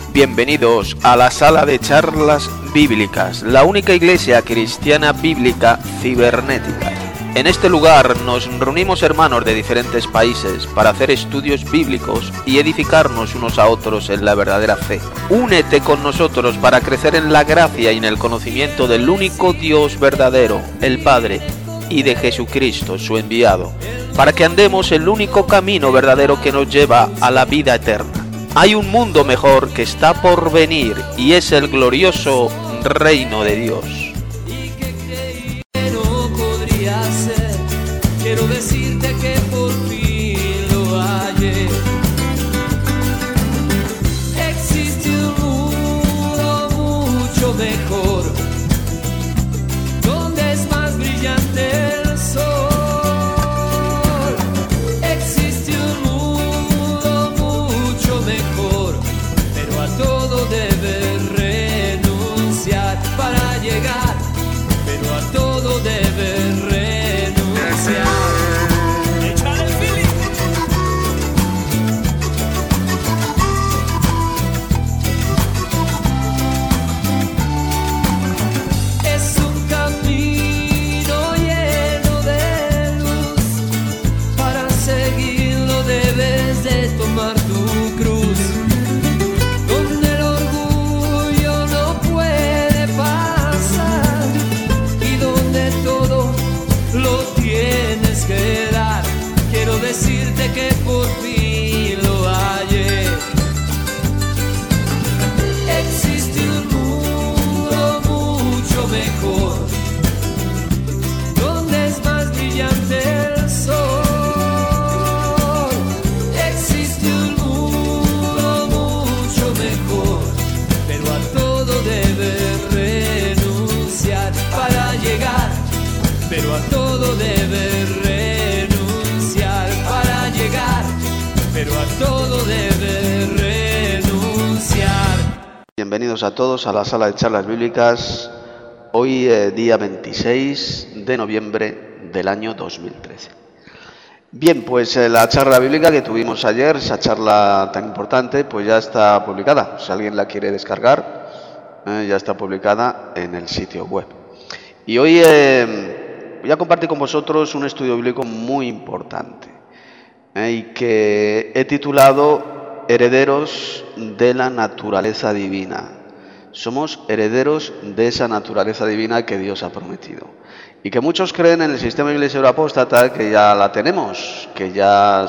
Bienvenidos a la sala de charlas bíblicas, la única iglesia cristiana bíblica cibernética. En este lugar nos reunimos hermanos de diferentes países para hacer estudios bíblicos y edificarnos unos a otros en la verdadera fe. Únete con nosotros para crecer en la gracia y en el conocimiento del único Dios verdadero, el Padre, y de Jesucristo, su enviado, para que andemos el único camino verdadero que nos lleva a la vida eterna. Hay un mundo mejor que está por venir y es el glorioso reino de Dios. Quiero decirte que por fin lo hallé. Existe un mundo mucho mejor, donde es más brillante el sol. Existe un mundo mucho mejor, pero a todo debes renunciar para llegar, pero a todo debes renunciar. Es un camino lleno de luz, para seguirlo debes de tomar tu cruz, donde el orgullo no puede pasar y donde todo lo tienes que dar. Quiero decirte que por fin lo hallé. Existe un mundo mucho mejor, donde es más brillante el sol. Existe un mundo mucho mejor, pero a todo debes renunciar para llegar, pero a todo debes renunciar para llegar, pero a todo debes renunciar. Bienvenidos a todos a la sala de charlas bíblicas, hoy día 26 de noviembre del año 2013. Bien, pues la charla bíblica que tuvimos ayer, esa charla tan importante, pues ya está publicada. Si alguien la quiere descargar, ya está publicada en el sitio web. Y hoy voy a compartir con vosotros un estudio bíblico muy importante y que he titulado Herederos de la naturaleza divina. Somos herederos de esa naturaleza divina que Dios ha prometido. Y que muchos creen en el sistema iglesia apóstata que ya la tenemos, que ya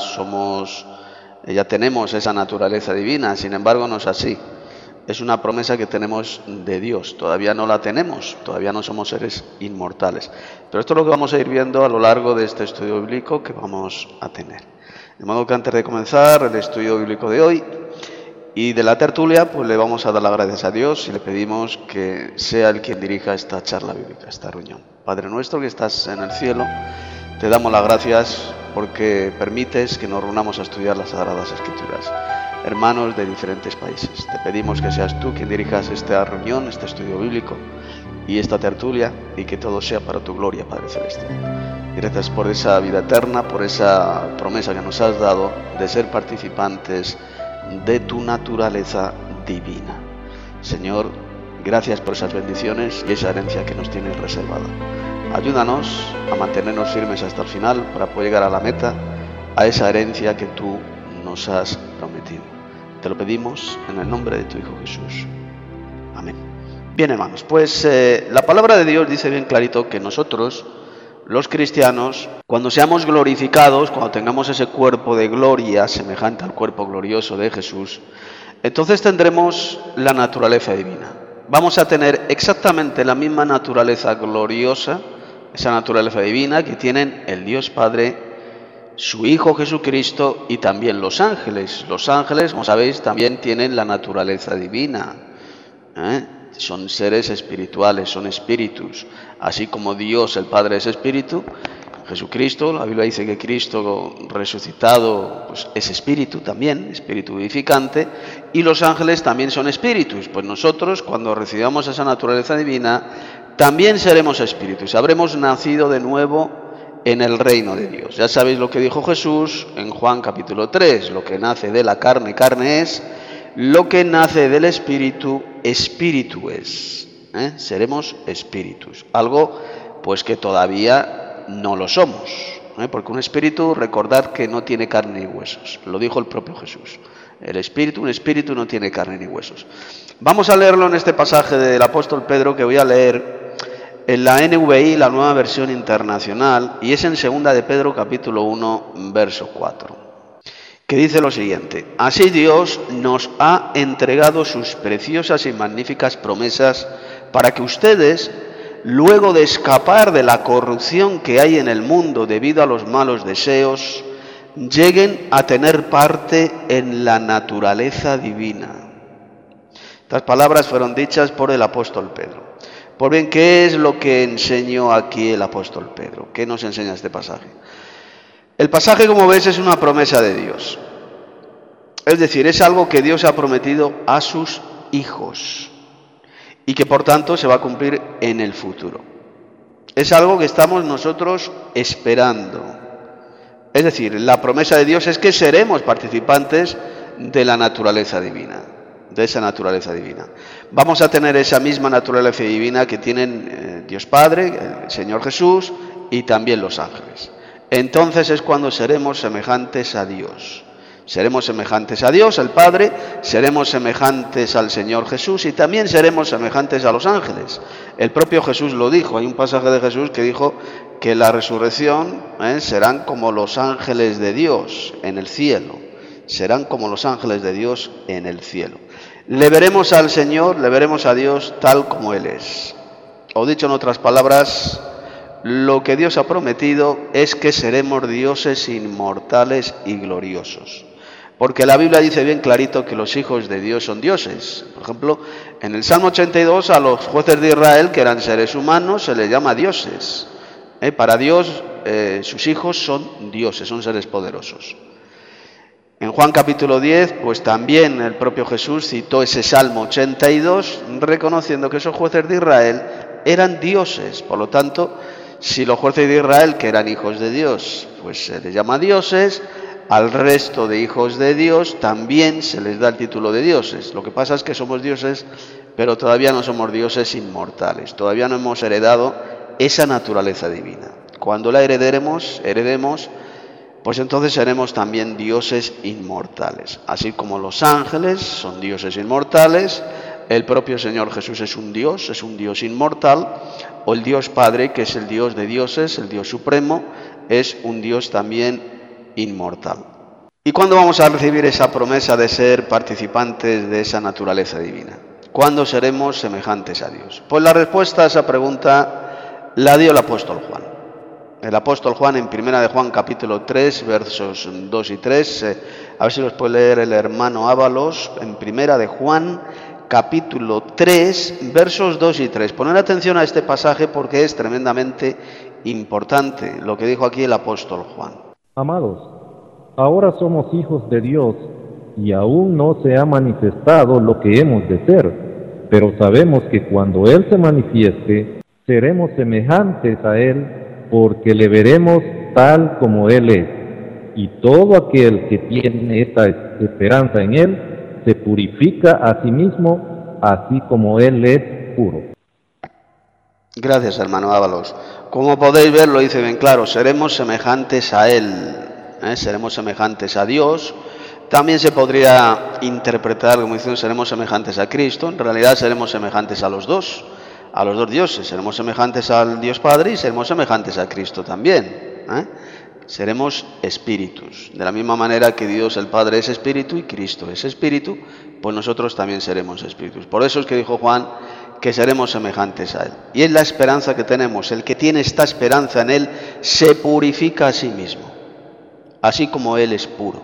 tenemos esa naturaleza divina. Sin embargo, no es así. Es una promesa que tenemos de Dios. Todavía no la tenemos, todavía no somos seres inmortales. Pero esto es lo que vamos a ir viendo a lo largo de este estudio bíblico que vamos a tener. De modo que antes de comenzar el estudio bíblico de hoy y de la tertulia, pues le vamos a dar las gracias a Dios y le pedimos que sea Él quien dirija esta charla bíblica, esta reunión. Padre nuestro que estás en el cielo, te damos las gracias porque permites que nos reunamos a estudiar las Sagradas Escrituras. Hermanos de diferentes países, te pedimos que seas tú quien dirijas esta reunión, este estudio bíblico y esta tertulia, y que todo sea para tu gloria, Padre Celestial. Gracias por esa vida eterna, por esa promesa que nos has dado de ser participantes de tu naturaleza divina. Señor, gracias por esas bendiciones y esa herencia que nos tienes reservada. Ayúdanos a mantenernos firmes hasta el final para poder llegar a la meta, a esa herencia que tú nos has prometido. Te lo pedimos en el nombre de tu Hijo Jesús. Amén. Bien, hermanos, pues la palabra de Dios dice bien clarito que nosotros, los cristianos, cuando seamos glorificados, cuando tengamos ese cuerpo de gloria semejante al cuerpo glorioso de Jesús, entonces tendremos la naturaleza divina. Vamos a tener exactamente la misma naturaleza gloriosa, esa naturaleza divina que tienen el Dios Padre, su Hijo Jesucristo y también los ángeles. Los ángeles, como sabéis, también tienen la naturaleza divina. Son seres espirituales, son espíritus. Así como Dios, el Padre, es espíritu, Jesucristo, la Biblia dice que Cristo resucitado pues, es espíritu también, espíritu vivificante, y los ángeles también son espíritus. Pues nosotros, cuando recibamos esa naturaleza divina, también seremos espíritus. Habremos nacido de nuevo en el reino de Dios. Ya sabéis lo que dijo Jesús en Juan capítulo 3, lo que nace de la carne, carne es, Lo que nace del espíritu, espíritu es. Seremos espíritus. Algo pues que todavía no lo somos. Porque un espíritu, recordad que no tiene carne ni huesos. Lo dijo el propio Jesús. Un espíritu no tiene carne ni huesos. Vamos a leerlo en este pasaje del apóstol Pedro que voy a leer en la NVI, la Nueva Versión Internacional, y es en 2 de Pedro capítulo 1, verso 4, que dice lo siguiente: así Dios nos ha entregado sus preciosas y magníficas promesas para que ustedes, luego de escapar de la corrupción que hay en el mundo debido a los malos deseos, lleguen a tener parte en la naturaleza divina. Estas palabras fueron dichas por el apóstol Pedro. Pues bien, ¿qué es lo que enseñó aquí el apóstol Pedro? ¿Qué nos enseña este pasaje? El pasaje, como ves, es una promesa de Dios. Es decir, es algo que Dios ha prometido a sus hijos y que por tanto se va a cumplir en el futuro. Es algo que estamos nosotros esperando. Es decir, la promesa de Dios es que seremos participantes de la naturaleza divina, de esa naturaleza divina. Vamos a tener esa misma naturaleza divina que tienen Dios Padre, el Señor Jesús y también los ángeles. Entonces es cuando seremos semejantes a Dios. Seremos semejantes a Dios, el Padre, seremos semejantes al Señor Jesús y también seremos semejantes a los ángeles. El propio Jesús lo dijo, hay un pasaje de Jesús que dijo que la resurrección serán como los ángeles de Dios en el cielo. Serán como los ángeles de Dios en el cielo. Le veremos al Señor, le veremos a Dios tal como Él es. O dicho en otras palabras, lo que Dios ha prometido es que seremos dioses inmortales y gloriosos. Porque la Biblia dice bien clarito que los hijos de Dios son dioses. Por ejemplo, en el Salmo 82 a los jueces de Israel, que eran seres humanos, se les llama dioses. Para Dios, sus hijos son dioses, son seres poderosos. En Juan capítulo 10, pues también el propio Jesús citó ese Salmo 82, reconociendo que esos jueces de Israel eran dioses. Por lo tanto, si los jueces de Israel, que eran hijos de Dios, pues se les llama dioses, al resto de hijos de Dios también se les da el título de dioses. Lo que pasa es que somos dioses, pero todavía no somos dioses inmortales. Todavía no hemos heredado esa naturaleza divina. Cuando la heredemos, pues entonces seremos también dioses inmortales. Así como los ángeles son dioses inmortales, el propio Señor Jesús es un Dios inmortal, o el Dios Padre, que es el Dios de dioses, el Dios supremo, es un Dios también inmortal. ¿Y cuándo vamos a recibir esa promesa de ser participantes de esa naturaleza divina? ¿Cuándo seremos semejantes a Dios? Pues la respuesta a esa pregunta la dio el apóstol Juan. El apóstol Juan en 1 de Juan capítulo 3, versos 2 y 3, a ver si los puede leer el hermano Ábalos, en 1 de Juan capítulo 3, versos 2 y 3. Poner atención a este pasaje porque es tremendamente importante lo que dijo aquí el apóstol Juan. Amados, ahora somos hijos de Dios y aún no se ha manifestado lo que hemos de ser, pero sabemos que cuando Él se manifieste, seremos semejantes a Él, porque le veremos tal como Él es. Y todo aquel que tiene esta esperanza en Él, se purifica a sí mismo, así como Él es puro. Gracias, hermano Ábalos. Como podéis ver, lo dice bien claro, seremos semejantes a Él, seremos semejantes a Dios. También se podría interpretar como diciendo seremos semejantes a Cristo. En realidad seremos semejantes a los dos dioses. Seremos semejantes al Dios Padre y seremos semejantes a Cristo también. Seremos espíritus. De la misma manera que Dios el Padre es espíritu y Cristo es espíritu, pues nosotros también seremos espíritus. Por eso es que dijo Juan que seremos semejantes a Él. Y es la esperanza que tenemos. El que tiene esta esperanza en Él se purifica a sí mismo, así como Él es puro.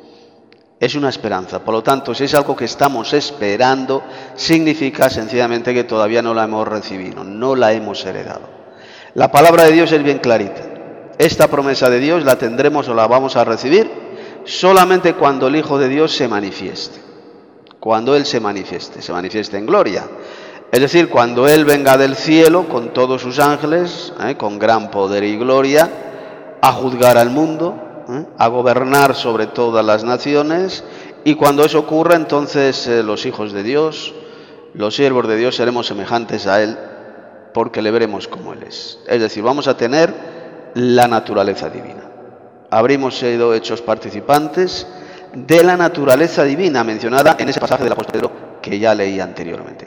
Es una esperanza. Por lo tanto, si es algo que estamos esperando, significa sencillamente que todavía no la hemos recibido, no la hemos heredado. La palabra de Dios es bien clarita. Esta promesa de Dios la tendremos o la vamos a recibir solamente cuando el Hijo de Dios se manifieste. Cuando Él se manifieste en gloria. Es decir, cuando Él venga del cielo con todos sus ángeles, con gran poder y gloria, a juzgar al mundo, a gobernar sobre todas las naciones Y cuando eso ocurra, entonces los hijos de Dios, los siervos de Dios, seremos semejantes a Él, porque le veremos como Él es. Es decir, vamos a tener la naturaleza divina. Habremos sido hechos participantes de la naturaleza divina, mencionada en ese pasaje del apóstol Pedro que ya leí anteriormente.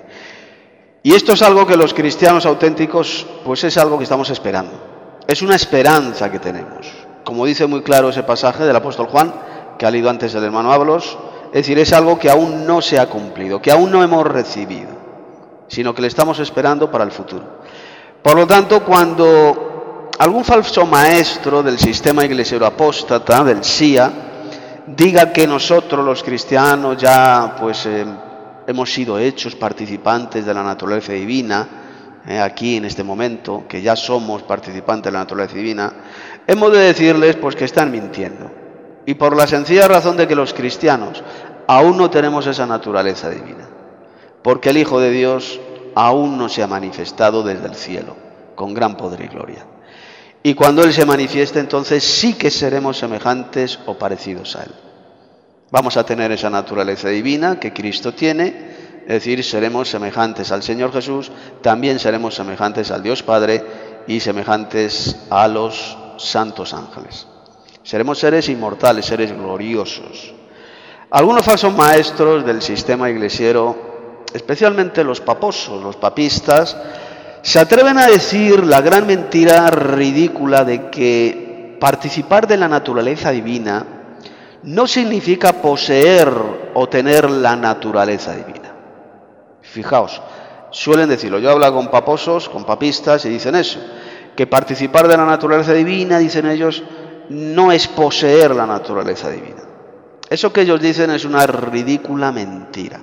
Y esto es algo que los cristianos auténticos, pues es algo que estamos esperando. Es una esperanza que tenemos. Como dice muy claro ese pasaje del apóstol Juan, que ha leído antes el hermano Ábalos, es decir, es algo que aún no se ha cumplido, que aún no hemos recibido, sino que le estamos esperando para el futuro. Por lo tanto, cuando algún falso maestro del sistema iglesiero apóstata, del SIA, diga que nosotros los cristianos ya pues hemos sido hechos participantes de la naturaleza divina, aquí en este momento, que ya somos participantes de la naturaleza divina, hemos de decirles pues que están mintiendo. Y por la sencilla razón de que los cristianos aún no tenemos esa naturaleza divina, porque el Hijo de Dios aún no se ha manifestado desde el cielo, con gran poder y gloria. Y cuando Él se manifieste, entonces sí que seremos semejantes o parecidos a Él. Vamos a tener esa naturaleza divina que Cristo tiene, es decir, seremos semejantes al Señor Jesús, también seremos semejantes al Dios Padre y semejantes a los santos ángeles. Seremos seres inmortales, seres gloriosos. Algunos falsos maestros del sistema iglesiero, especialmente los paposos, los papistas, se atreven a decir la gran mentira ridícula de que participar de la naturaleza divina no significa poseer o tener la naturaleza divina. Fijaos, suelen decirlo. Yo hablo con paposos, con papistas, y dicen eso, que participar de la naturaleza divina, dicen ellos, no es poseer la naturaleza divina. Eso que ellos dicen es una ridícula mentira.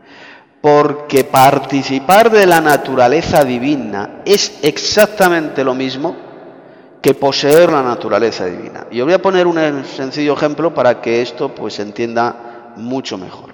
Porque participar de la naturaleza divina es exactamente lo mismo que poseer la naturaleza divina. Y os voy a poner un sencillo ejemplo para que esto pues se entienda mucho mejor.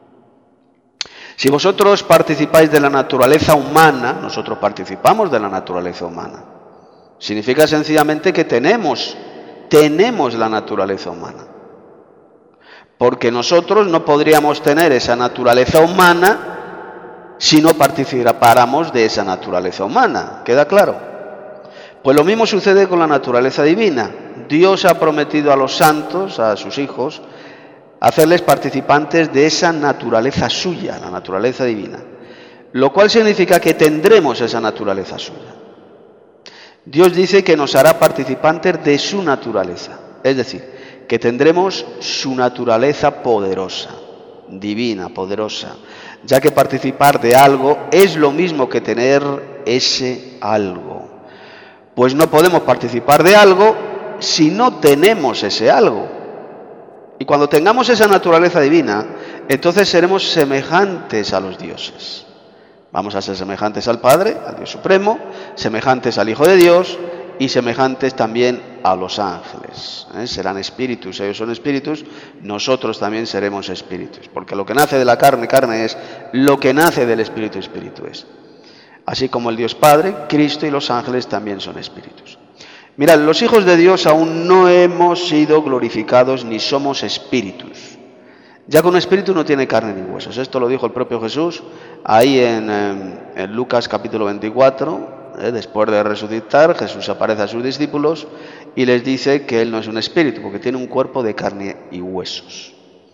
Si vosotros participáis de la naturaleza humana, nosotros participamos de la naturaleza humana. Significa sencillamente que tenemos la naturaleza humana. Porque nosotros no podríamos tener esa naturaleza humana si no participáramos de esa naturaleza humana. ¿Queda claro? Pues lo mismo sucede con la naturaleza divina. Dios ha prometido a los santos, a sus hijos, hacerles participantes de esa naturaleza suya, la naturaleza divina. Lo cual significa que tendremos esa naturaleza suya. Dios dice que nos hará participantes de su naturaleza. Es decir, que tendremos su naturaleza poderosa, divina, poderosa, ya que participar de algo es lo mismo que tener ese algo. Pues no podemos participar de algo si no tenemos ese algo. Y cuando tengamos esa naturaleza divina, entonces seremos semejantes a los dioses. Vamos a ser semejantes al Padre, al Dios Supremo, semejantes al Hijo de Dios, y semejantes también a los ángeles. Serán espíritus, ellos son espíritus, nosotros también seremos espíritus, porque lo que nace de la carne, carne es, lo que nace del espíritu, espíritu es. Así como el Dios Padre, Cristo y los ángeles también son espíritus. Mirad, los hijos de Dios aún no hemos sido glorificados ni somos espíritus. Ya que un espíritu no tiene carne ni huesos. Esto lo dijo el propio Jesús ahí en Lucas capítulo 24, después de resucitar, Jesús aparece a sus discípulos y les dice que Él no es un espíritu, porque tiene un cuerpo de carne y huesos.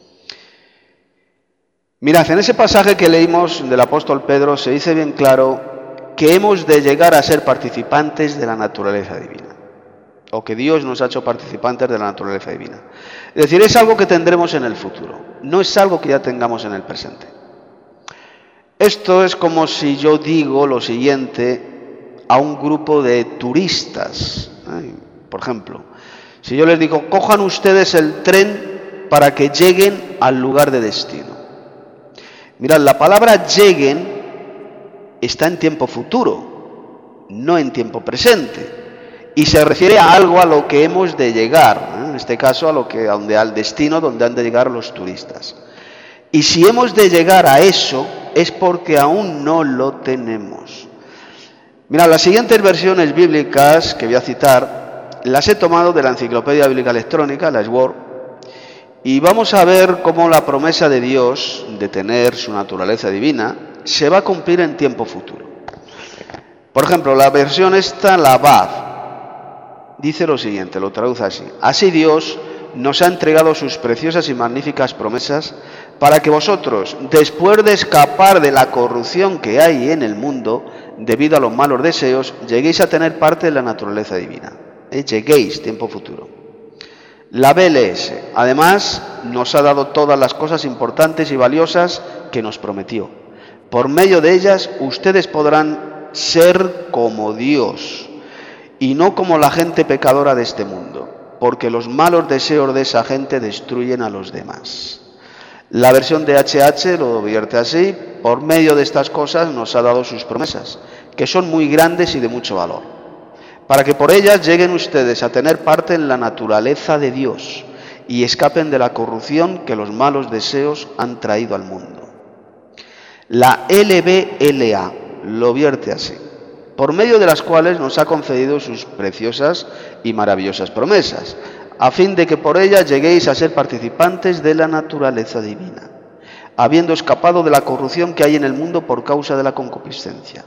Mirad, en ese pasaje que leímos del apóstol Pedro se dice bien claro que hemos de llegar a ser participantes de la naturaleza divina, o que Dios nos ha hecho participantes de la naturaleza divina. Es decir, es algo que tendremos en el futuro, no es algo que ya tengamos en el presente. Esto es como si yo digo lo siguiente a un grupo de turistas. Por ejemplo, si yo les digo, cojan ustedes el tren para que lleguen al lugar de destino. Mirad, la palabra lleguen está en tiempo futuro, no en tiempo presente. Y se refiere a algo a lo que hemos de llegar, en este caso al destino donde han de llegar los turistas. Y si hemos de llegar a eso, es porque aún no lo tenemos. Mira, las siguientes versiones bíblicas que voy a citar, las he tomado de la Enciclopedia Bíblica Electrónica, la SWORD, Y vamos a ver cómo la promesa de Dios de tener su naturaleza divina se va a cumplir en tiempo futuro. Por ejemplo, la versión esta, la Bab, dice lo siguiente, lo traduce así: así Dios nos ha entregado sus preciosas y magníficas promesas para que vosotros, después de escapar de la corrupción que hay en el mundo debido a los malos deseos, lleguéis a tener parte de la naturaleza divina. Lleguéis, tiempo futuro. La BLS, además, nos ha dado todas las cosas importantes y valiosas que nos prometió. Por medio de ellas, ustedes podrán ser como Dios y no como la gente pecadora de este mundo, porque los malos deseos de esa gente destruyen a los demás. La versión de HH lo vierte así: por medio de estas cosas nos ha dado sus promesas, que son muy grandes y de mucho valor, para que por ellas lleguen ustedes a tener parte en la naturaleza de Dios y escapen de la corrupción que los malos deseos han traído al mundo. La LBLA lo vierte así: por medio de las cuales nos ha concedido sus preciosas y maravillosas promesas, a fin de que por ellas lleguéis a ser participantes de la naturaleza divina, habiendo escapado de la corrupción que hay en el mundo por causa de la concupiscencia.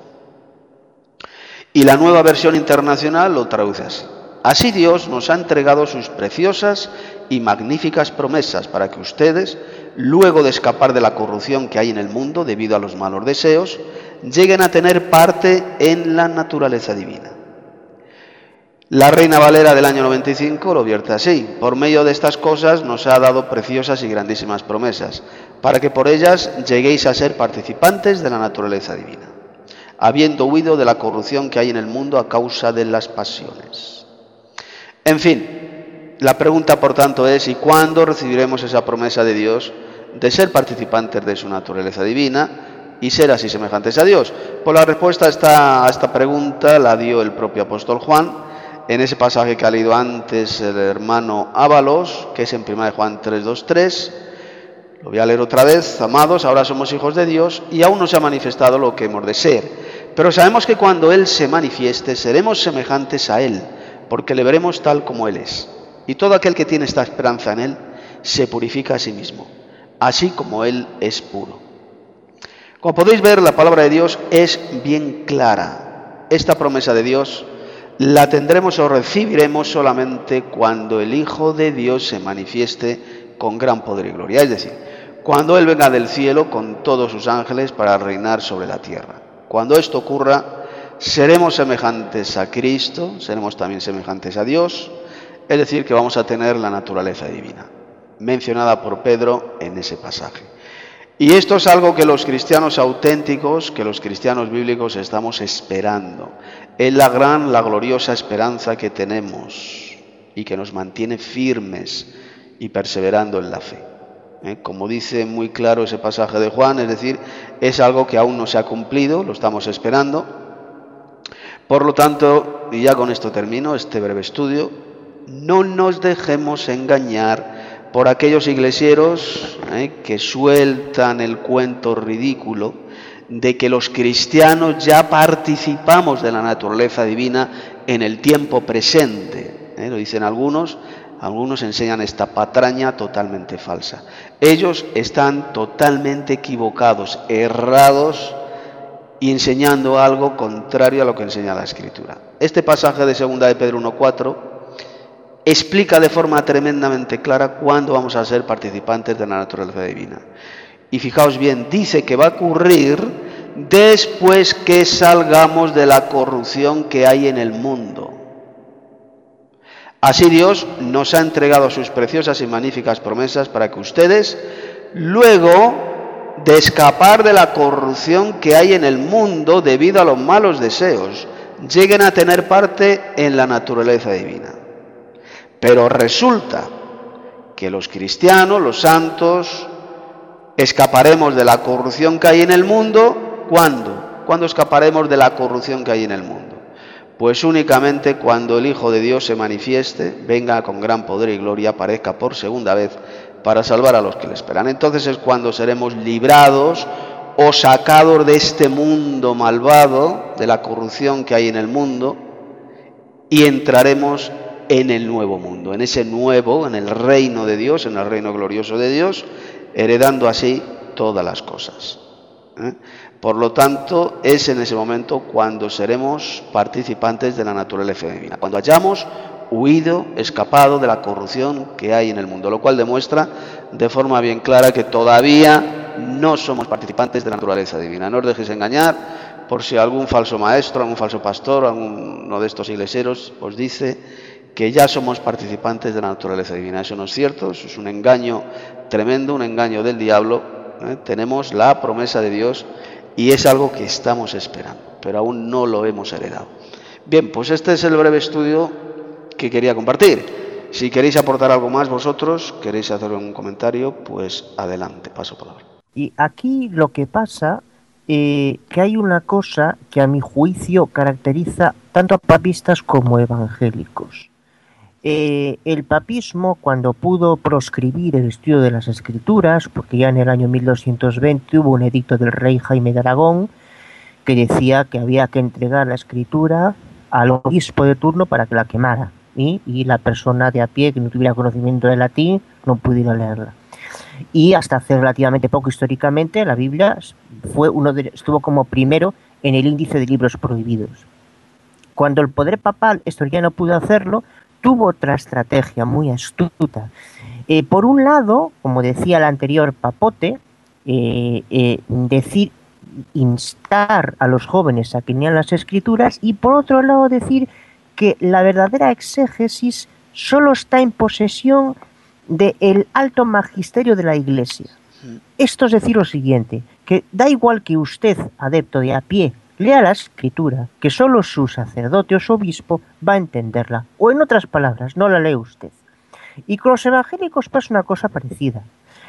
Y la Nueva Versión Internacional lo traduce así: así Dios nos ha entregado sus preciosas y magníficas promesas para que ustedes, luego de escapar de la corrupción que hay en el mundo debido a los malos deseos, lleguen a tener parte en la naturaleza divina. La Reina Valera del año 95 lo vierte así: por medio de estas cosas nos ha dado preciosas y grandísimas promesas, para que por ellas lleguéis a ser participantes de la naturaleza divina, habiendo huido de la corrupción que hay en el mundo a causa de las pasiones. En fin, la pregunta por tanto es: ¿y cuándo recibiremos esa promesa de Dios de ser participantes de su naturaleza divina y ser así semejantes a Dios? Pues la respuesta a esta pregunta la dio el propio apóstol Juan en ese pasaje que ha leído antes el hermano Ábalos, que es en 1 Juan 3:2-3. Lo voy a leer otra vez: amados, ahora somos hijos de Dios y aún no se ha manifestado lo que hemos de ser, pero sabemos que cuando Él se manifieste seremos semejantes a Él, porque le veremos tal como Él es. Y todo aquel que tiene esta esperanza en Él se purifica a sí mismo, así como Él es puro. Como podéis ver, la palabra de Dios es bien clara. Esta promesa de Dios la tendremos o recibiremos solamente cuando el Hijo de Dios se manifieste con gran poder y gloria, es decir, cuando Él venga del cielo con todos sus ángeles para reinar sobre la tierra. Cuando esto ocurra, seremos semejantes a Cristo, seremos también semejantes a Dios, es decir, que vamos a tener la naturaleza divina, mencionada por Pedro en ese pasaje. Y esto es algo que los cristianos auténticos, que los cristianos bíblicos estamos esperando. Es la gloriosa esperanza que tenemos y que nos mantiene firmes y perseverando en la fe. Como dice muy claro ese pasaje de Juan, es decir, es algo que aún no se ha cumplido, lo estamos esperando. Por lo tanto, y ya con esto termino este breve estudio, no nos dejemos engañar por aquellos iglesieros que sueltan el cuento ridículo de que los cristianos ya participamos de la naturaleza divina en el tiempo presente. Lo dicen algunos enseñan esta patraña totalmente falsa. Ellos están totalmente equivocados, errados y enseñando algo contrario a lo que enseña la Escritura. Este pasaje de 2 de Pedro 1:4 explica de forma tremendamente clara cuándo vamos a ser participantes de la naturaleza divina. Y fijaos bien, dice que va a ocurrir después que salgamos de la corrupción que hay en el mundo. Así Dios nos ha entregado sus preciosas y magníficas promesas para que ustedes, luego de escapar de la corrupción que hay en el mundo debido a los malos deseos, lleguen a tener parte en la naturaleza divina. Pero resulta que los cristianos, los santos, escaparemos de la corrupción que hay en el mundo. ¿Cuándo? ¿Cuándo escaparemos de la corrupción que hay en el mundo? Pues únicamente cuando el Hijo de Dios se manifieste, venga con gran poder y gloria, aparezca por segunda vez para salvar a los que le esperan. Entonces es cuando seremos librados o sacados de este mundo malvado, de la corrupción que hay en el mundo, y entraremos en el nuevo mundo, en ese nuevo, en el reino de Dios, en el reino glorioso de Dios, heredando así todas las cosas. Por lo tanto, es en ese momento cuando seremos participantes de la naturaleza divina, cuando hayamos huido, escapado de la corrupción que hay en el mundo, lo cual demuestra de forma bien clara que todavía no somos participantes de la naturaleza divina. No os dejéis engañar por si algún falso maestro, algún falso pastor, alguno de estos iglesieros os dice que ya somos participantes de la naturaleza divina. Eso no es cierto, eso es un engaño tremendo, un engaño del diablo. Tenemos la promesa de Dios y es algo que estamos esperando, pero aún no lo hemos heredado. Bien, pues este es el breve estudio que quería compartir. Si queréis aportar algo más vosotros, queréis hacer un comentario, pues adelante, paso palabra. Y aquí lo que pasa, que hay una cosa que a mi juicio caracteriza tanto a papistas como evangélicos. El papismo, cuando pudo proscribir el estudio de las escrituras, porque ya en el año 1220 hubo un edicto del rey Jaime de Aragón que decía que había que entregar la escritura al obispo de turno para que la quemara, y la persona de a pie que no tuviera conocimiento de latín no pudiera leerla. Y hasta hace relativamente poco, históricamente, la Biblia estuvo como primero en el índice de libros prohibidos. Cuando el poder papal esto ya no pudo hacerlo, tuvo otra estrategia muy astuta. Por un lado, como decía el anterior papote, decir, instar a los jóvenes a que lean las escrituras, y por otro lado decir que la verdadera exégesis solo está en posesión del alto magisterio de la Iglesia. Esto es decir lo siguiente, que da igual que usted, adepto de a pie, lea la escritura, que solo su sacerdote o su obispo va a entenderla, o en otras palabras, no la lee usted. Y con los evangélicos pasa una cosa parecida.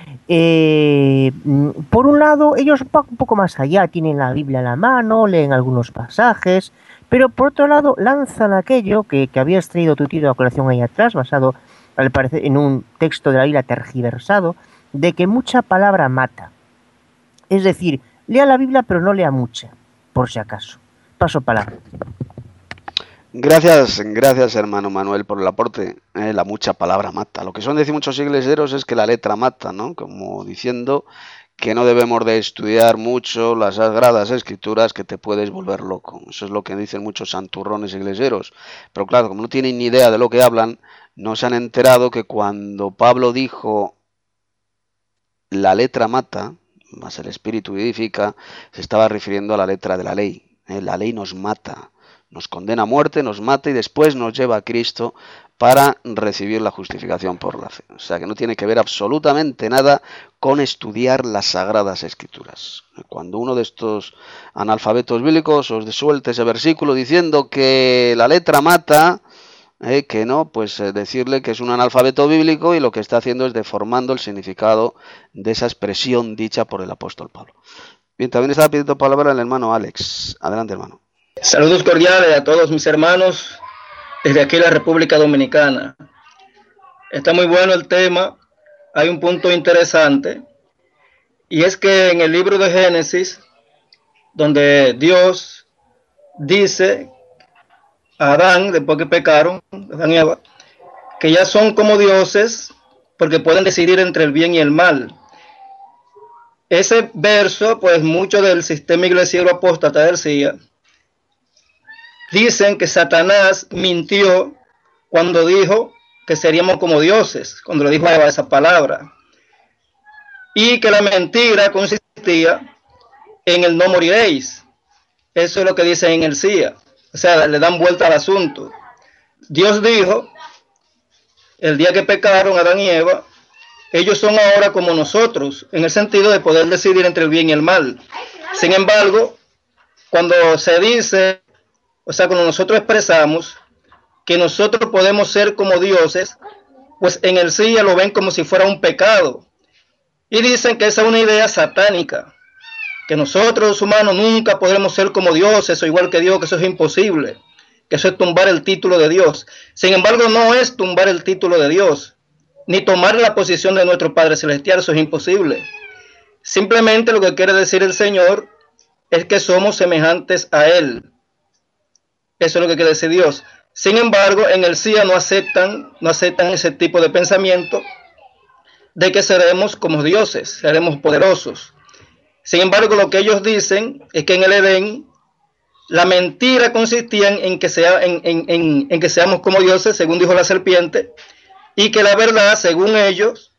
Por un lado, ellos van un poco más allá, tienen la Biblia en la mano, leen algunos pasajes, pero por otro lado lanzan aquello que habías traído tu tío a colación ahí atrás, basado al parecer en un texto de la Biblia tergiversado, de que mucha palabra mata. Es decir, lea la Biblia pero no lea mucha, por si acaso. Paso palabra. Gracias hermano Manuel por el aporte. La mucha palabra mata. Lo que son decir muchos iglesieros es que la letra mata, ¿no? Como diciendo que no debemos de estudiar mucho las sagradas escrituras, que te puedes volver loco. Eso es lo que dicen muchos santurrones iglesieros. Pero claro, como no tienen ni idea de lo que hablan, no se han enterado que cuando Pablo dijo la letra mata, más el espíritu vivifica, se estaba refiriendo a la letra de la ley. La ley nos mata, nos condena a muerte, nos mata y después nos lleva a Cristo para recibir la justificación por la fe. O sea que no tiene que ver absolutamente nada con estudiar las sagradas escrituras. Cuando uno de estos analfabetos bíblicos os suelte ese versículo diciendo que la letra mata, que no, pues decirle que es un analfabeto bíblico y lo que está haciendo es deformando el significado de esa expresión dicha por el apóstol Pablo. Bien, también estaba pidiendo palabra el hermano Alex. Adelante, hermano. Saludos cordiales a todos mis hermanos desde aquí la República Dominicana. Está muy bueno el tema. Hay un punto interesante, y es que en el libro de Génesis, donde Dios dice a Adán, después que pecaron, Adán y Eva, que ya son como dioses porque pueden decidir entre el bien y el mal. Ese verso, pues mucho del sistema iglesiero apóstata decía, dicen que Satanás mintió cuando dijo que seríamos como dioses, cuando le dijo a Eva esa palabra, y que la mentira consistía en el no moriréis. Eso es lo que dicen en el CIA. O sea, le dan vuelta al asunto. Dios dijo, el día que pecaron Adán y Eva, ellos son ahora como nosotros, en el sentido de poder decidir entre el bien y el mal. Sin embargo, cuando se dice, o sea, cuando nosotros expresamos que nosotros podemos ser como dioses, pues en el CIA lo ven como si fuera un pecado. Y dicen que esa es una idea satánica, que nosotros los humanos nunca podremos ser como dioses o igual que Dios, que eso es imposible, que eso es tumbar el título de Dios. Sin embargo, no es tumbar el título de Dios, ni tomar la posición de nuestro Padre Celestial, eso es imposible. Simplemente lo que quiere decir el Señor es que somos semejantes a Él. Eso es lo que quiere decir Dios. Sin embargo, en el CIA no aceptan ese tipo de pensamiento de que seremos como dioses, seremos poderosos. Sin embargo, lo que ellos dicen es que en el Edén la mentira consistía en que seamos como dioses, según dijo la serpiente, y que la verdad, según ellos,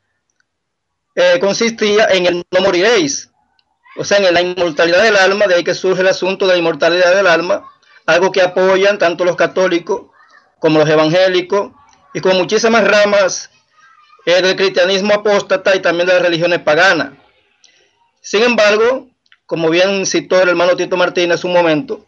consistía en el no moriréis, o sea, en la inmortalidad del alma. De ahí que surge el asunto de la inmortalidad del alma, algo que apoyan tanto los católicos como los evangélicos y con muchísimas ramas del cristianismo apóstata y también de las religiones paganas. Sin embargo, como bien citó el hermano Tito Martínez un momento,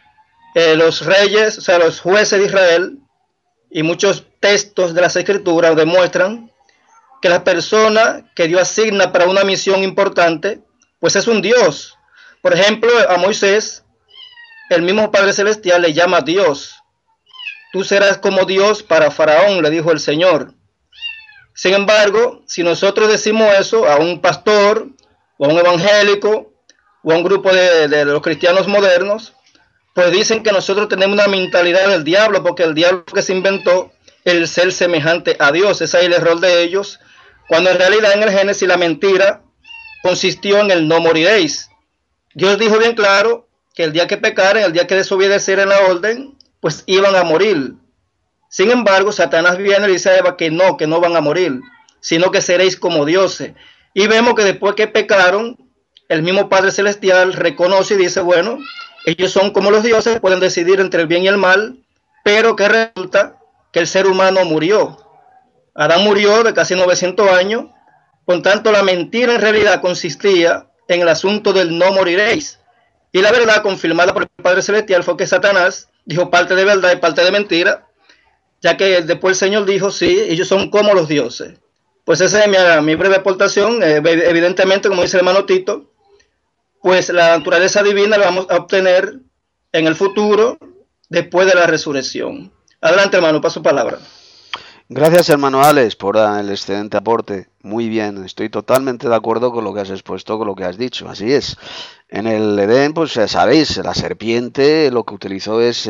los reyes, o sea, los jueces de Israel y muchos textos de las escrituras demuestran que la persona que Dios asigna para una misión importante, pues es un Dios. Por ejemplo, a Moisés, el mismo Padre Celestial le llama Dios. Tú serás como Dios para Faraón, le dijo el Señor. Sin embargo, si nosotros decimos eso a un pastor, o a un evangélico, o a un grupo de los cristianos modernos, pues dicen que nosotros tenemos una mentalidad del diablo, porque el diablo que se inventó el ser semejante a Dios. Ese es el error de ellos, cuando en realidad en el Génesis la mentira consistió en el no moriréis. Dios dijo bien claro que el día que pecaren, el día que desobedecieran la orden, pues iban a morir. Sin embargo, Satanás viene y le dice a Eva que no van a morir, sino que seréis como dioses. Y vemos que después que pecaron, el mismo Padre Celestial reconoce y dice, bueno, ellos son como los dioses, pueden decidir entre el bien y el mal, pero que resulta que el ser humano murió. Adán murió de casi 900 años, por tanto la mentira en realidad consistía en el asunto del no moriréis. Y la verdad confirmada por el Padre Celestial fue que Satanás dijo parte de verdad y parte de mentira, ya que después el Señor dijo, sí, ellos son como los dioses. Pues esa es mi breve aportación. Evidentemente, como dice el hermano Tito, pues la naturaleza divina la vamos a obtener en el futuro, después de la resurrección. Adelante, hermano, paso palabra. Gracias, hermano Alex, por el excelente aporte. Muy bien, estoy totalmente de acuerdo con lo que has expuesto, con lo que has dicho. Así es. En el Edén, pues sabéis, la serpiente lo que utilizó es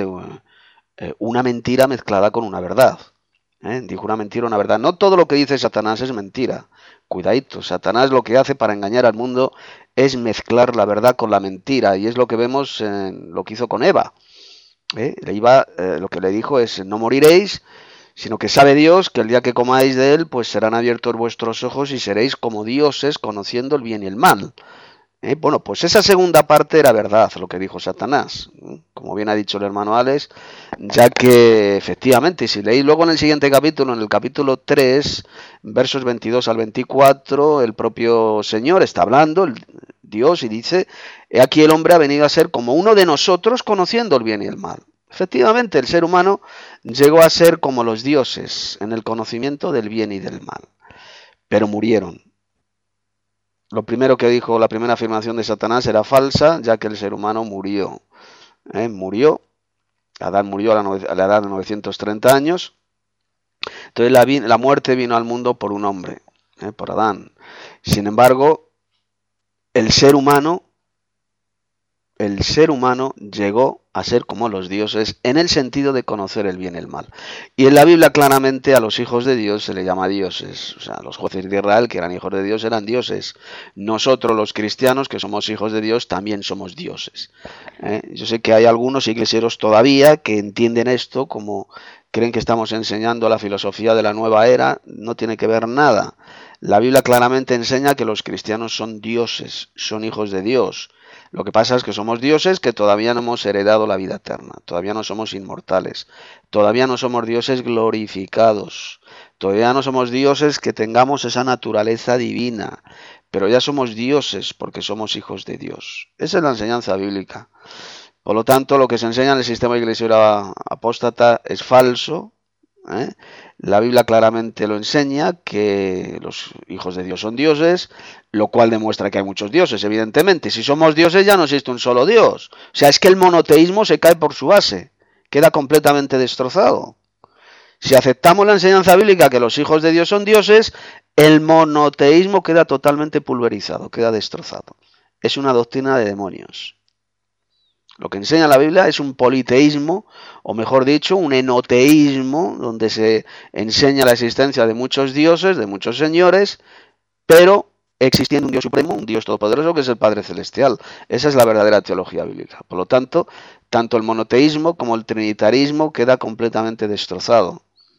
una mentira mezclada con una verdad. Dijo una mentira, una verdad. No todo lo que dice Satanás es mentira. Cuidadito, Satanás lo que hace para engañar al mundo es mezclar la verdad con la mentira, y es lo que vemos en lo que hizo con Eva. Lo que le dijo es, no moriréis, sino que sabe Dios que el día que comáis de él, pues serán abiertos vuestros ojos y seréis como dioses, conociendo el bien y el mal. Bueno, pues esa segunda parte era verdad, lo que dijo Satanás, como bien ha dicho el hermano Alex, ya que efectivamente, si leéis luego en el siguiente capítulo, en el capítulo 3, versos 22 al 24, el propio Señor está hablando, Dios, y dice, he aquí el hombre ha venido a ser como uno de nosotros, conociendo el bien y el mal. Efectivamente, el ser humano llegó a ser como los dioses en el conocimiento del bien y del mal, pero murieron. Lo primero que dijo, la primera afirmación de Satanás era falsa, ya que el ser humano murió. Murió. Adán murió a la edad de 930 años. Entonces la muerte vino al mundo por un hombre, por Adán. Sin embargo, el ser humano llegó a ser como los dioses en el sentido de conocer el bien y el mal. Y en la Biblia claramente a los hijos de Dios se le llama dioses. O sea, los jueces de Israel que eran hijos de Dios eran dioses. Nosotros los cristianos que somos hijos de Dios también somos dioses. Yo sé que hay algunos iglesieros todavía que entienden esto como creen que estamos enseñando la filosofía de la nueva era. No tiene que ver nada. La Biblia claramente enseña que los cristianos son dioses, son hijos de Dios. Lo que pasa es que somos dioses que todavía no hemos heredado la vida eterna, todavía no somos inmortales, todavía no somos dioses glorificados, todavía no somos dioses que tengamos esa naturaleza divina, pero ya somos dioses porque somos hijos de Dios. Esa es la enseñanza bíblica. Por lo tanto, lo que se enseña en el sistema iglesioso apóstata es falso. La Biblia claramente lo enseña, que los hijos de Dios son dioses, lo cual demuestra que hay muchos dioses, evidentemente. Si somos dioses ya no existe un solo Dios. O sea, es que el monoteísmo se cae por su base, queda completamente destrozado. Si aceptamos la enseñanza bíblica que los hijos de Dios son dioses, el monoteísmo queda totalmente pulverizado, queda destrozado. Es una doctrina de demonios. Lo que enseña la Biblia es un politeísmo, o mejor dicho, un enoteísmo, donde se enseña la existencia de muchos dioses, de muchos señores, pero existiendo un Dios supremo, un Dios todopoderoso, que es el Padre Celestial. Esa es la verdadera teología bíblica. Por lo tanto, tanto el monoteísmo como el trinitarismo queda completamente destrozado.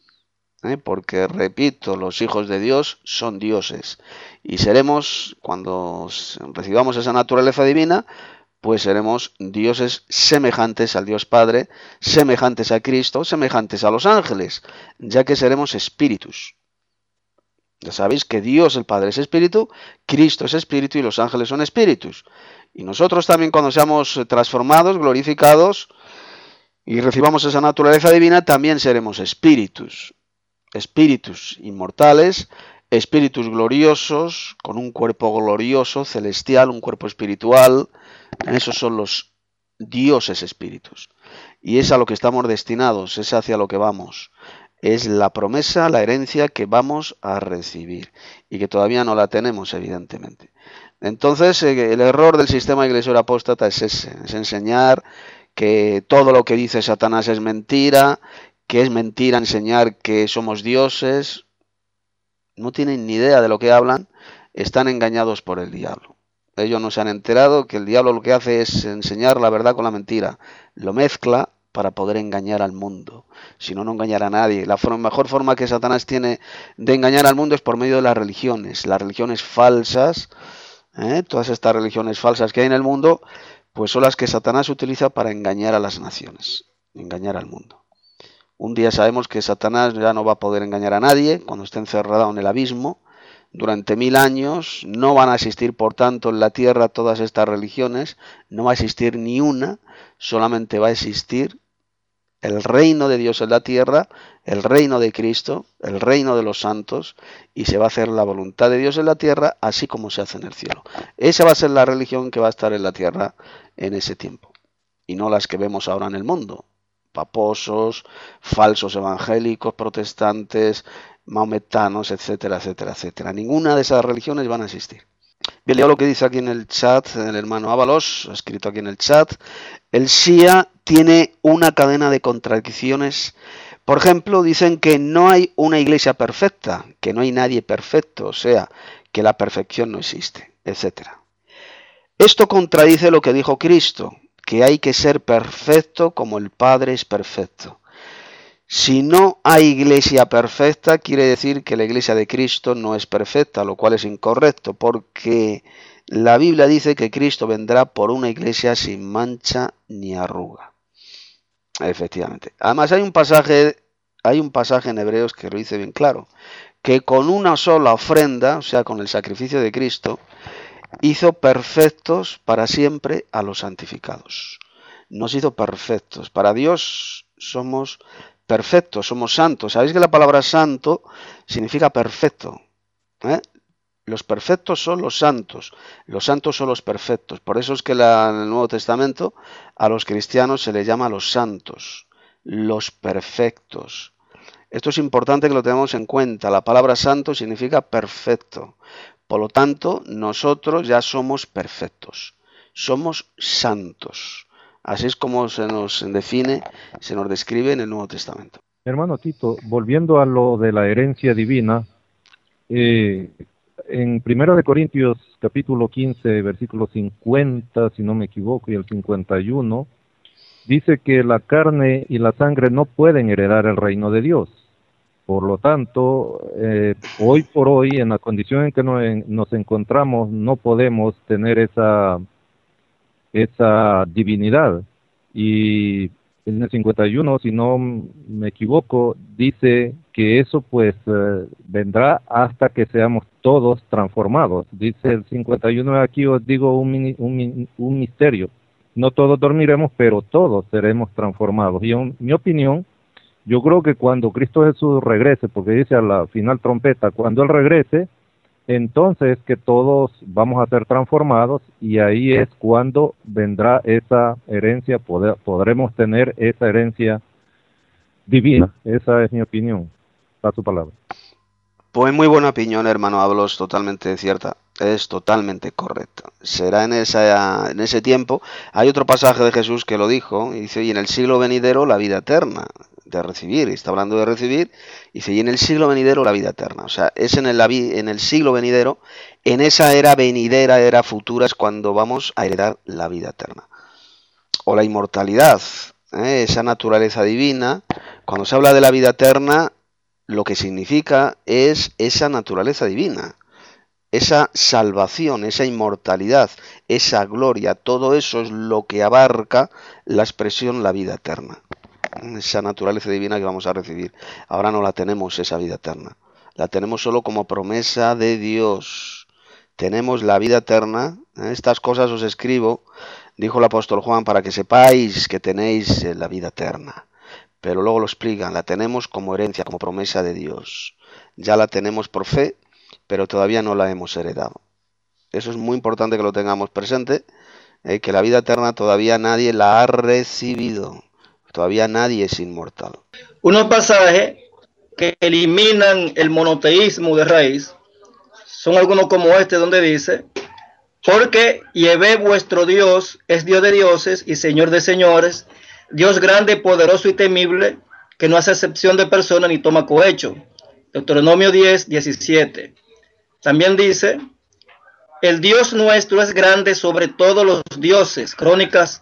Porque, repito, los hijos de Dios son dioses. Y seremos, cuando recibamos esa naturaleza divina, pues seremos dioses semejantes al Dios Padre, semejantes a Cristo, semejantes a los ángeles, ya que seremos espíritus. Ya sabéis que Dios el Padre es espíritu, Cristo es espíritu y los ángeles son espíritus. Y nosotros también, cuando seamos transformados, glorificados y recibamos esa naturaleza divina, también seremos espíritus. Espíritus inmortales, espíritus gloriosos, con un cuerpo glorioso, celestial, un cuerpo espiritual. Esos son los dioses espíritus. Y es a lo que estamos destinados, es hacia lo que vamos. Es la promesa, la herencia que vamos a recibir y que todavía no la tenemos, evidentemente. Entonces, el error del sistema iglesioso apóstata es ese, es enseñar que todo lo que dice Satanás es mentira, que es mentira enseñar que somos dioses. No tienen ni idea de lo que hablan, están engañados por el diablo. Ellos no se han enterado que el diablo lo que hace es enseñar la verdad con la mentira. Lo mezcla para poder engañar al mundo. Si no, no engañará a nadie. La mejor forma que Satanás tiene de engañar al mundo es por medio de las religiones falsas. Todas estas religiones falsas que hay en el mundo, pues son las que Satanás utiliza para engañar a las naciones, engañar al mundo. Un día sabemos que Satanás ya no va a poder engañar a nadie cuando esté encerrado en el abismo. Durante 1000 años no van a existir, por tanto, en la tierra todas estas religiones, no va a existir ni una, solamente va a existir el reino de Dios en la tierra, el reino de Cristo, el reino de los santos, y se va a hacer la voluntad de Dios en la tierra, así como se hace en el cielo. Esa va a ser la religión que va a estar en la tierra en ese tiempo, y no las que vemos ahora en el mundo. Paposos, falsos evangélicos, protestantes, maometanos, etcétera, etcétera, etcétera. Ninguna de esas religiones van a existir. Bien, leo lo que dice aquí en el chat el hermano Ábalos, ha escrito aquí en el chat. El Shia tiene una cadena de contradicciones. Por ejemplo, dicen que no hay una iglesia perfecta, que no hay nadie perfecto, o sea, que la perfección no existe, etcétera. Esto contradice lo que dijo Cristo, que hay que ser perfecto como el Padre es perfecto. Si no hay iglesia perfecta, quiere decir que la iglesia de Cristo no es perfecta, lo cual es incorrecto, porque la Biblia dice que Cristo vendrá por una iglesia sin mancha ni arruga. Efectivamente. Además hay un pasaje en Hebreos que lo dice bien claro, que con una sola ofrenda, o sea, con el sacrificio de Cristo, hizo perfectos para siempre a los santificados. Nos hizo perfectos. Para Dios somos perfectos, somos santos. ¿Sabéis que la palabra santo significa perfecto? Los perfectos son los santos son los perfectos. Por eso es que en el Nuevo Testamento a los cristianos se les llama los santos, los perfectos. Esto es importante que lo tengamos en cuenta. La palabra santo significa perfecto. Por lo tanto, nosotros ya somos perfectos, somos santos. Así es como se nos define, se nos describe en el Nuevo Testamento. Hermano Tito, volviendo a lo de la herencia divina, en 1 Corintios capítulo 15, versículo 50, si no me equivoco, y el 51, dice que la carne y la sangre no pueden heredar el reino de Dios. Por lo tanto, hoy por hoy, en la condición en que nos encontramos, no podemos tener esa divinidad. Y en el 51, si no me equivoco, dice que eso pues vendrá hasta que seamos todos transformados. Dice el 51, aquí os digo un misterio. No todos dormiremos, pero todos seremos transformados. Y en mi opinión, yo creo que cuando Cristo Jesús regrese, porque dice a la final trompeta, cuando Él regrese, entonces que todos vamos a ser transformados y ahí es cuando vendrá esa herencia, podremos tener esa herencia divina. Esa es mi opinión. Da su palabra. Pues muy buena opinión, hermano Ábalos, totalmente cierta. Es totalmente correcto. Será en ese tiempo. Hay otro pasaje de Jesús que lo dijo, y dice, y en el siglo venidero la vida eterna, de recibir, y está hablando de recibir, y dice, y en el siglo venidero la vida eterna. O sea, es en el siglo venidero, en esa era venidera, era futura, es cuando vamos a heredar la vida eterna. O la inmortalidad, esa naturaleza divina. Cuando se habla de la vida eterna, lo que significa es esa naturaleza divina, esa salvación, esa inmortalidad, esa gloria, todo eso es lo que abarca la expresión la vida eterna. Esa naturaleza divina que vamos a recibir. Ahora no la tenemos, esa vida eterna. La tenemos solo como promesa de Dios. Tenemos la vida eterna. Estas cosas os escribo, dijo el apóstol Juan, para que sepáis que tenéis la vida eterna. Pero luego lo explican, la tenemos como herencia, como promesa de Dios. Ya la tenemos por fe, pero todavía no la hemos heredado. Eso es muy importante que lo tengamos presente, que la vida eterna todavía nadie la ha recibido. Todavía nadie es inmortal. Unos pasajes que eliminan el monoteísmo de raíz son algunos como este, donde dice, porque Yahvé vuestro Dios es Dios de dioses y Señor de señores, Dios grande, poderoso y temible, que no hace excepción de persona ni toma cohecho. Deuteronomio 10, 17. También dice, el Dios nuestro es grande sobre todos los dioses. Crónicas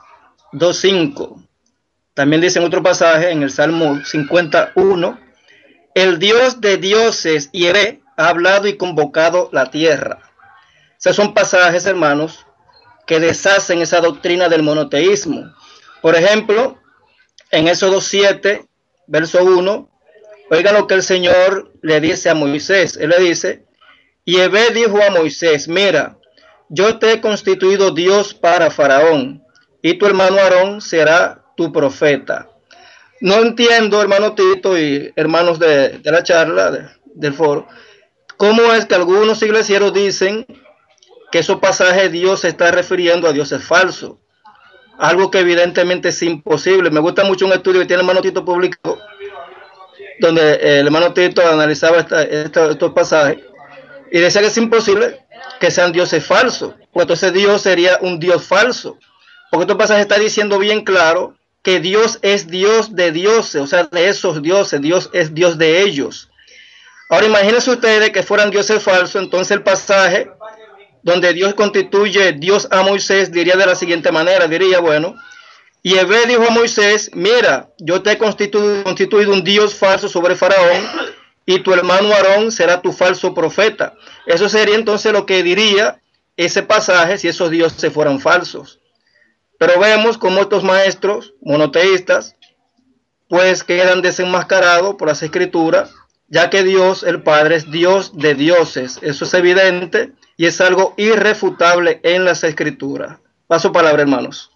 2:5. También dice en otro pasaje, en el Salmo 51, el Dios de dioses, Yahvé, ha hablado y convocado la tierra. Esos son pasajes, hermanos, que deshacen esa doctrina del monoteísmo. Por ejemplo, en Éxodo 7, verso 1, oigan lo que el Señor le dice a Moisés. Él le dice, Yahvé dijo a Moisés, mira, yo te he constituido Dios para Faraón, y tu hermano Aarón será tu profeta. No entiendo, hermano Tito y hermanos de la charla, del foro, cómo es que algunos iglesieros dicen que esos pasajes Dios se está refiriendo a dioses falsos. Algo que evidentemente es imposible. Me gusta mucho un estudio que tiene el hermano Tito publicado, donde el hermano Tito analizaba estos pasajes y decía que es imposible que sean dioses falsos, porque entonces Dios sería un Dios falso, porque estos pasajes está diciendo bien claro que Dios es Dios de dioses, o sea, de esos dioses, Dios es Dios de ellos. Ahora imagínense ustedes que fueran dioses falsos, entonces el pasaje donde Dios constituye Dios a Moisés diría de la siguiente manera, diría, bueno, y Yahvé dijo a Moisés, mira, yo te he constituido un Dios falso sobre Faraón, y tu hermano Aarón será tu falso profeta. Eso sería entonces lo que diría ese pasaje si esos dioses fueran falsos. Pero vemos cómo estos maestros monoteístas pues quedan desenmascarados por las escrituras, ya que Dios, el Padre, es Dios de dioses. Eso es evidente y es algo irrefutable en las escrituras. Paso palabra, hermanos.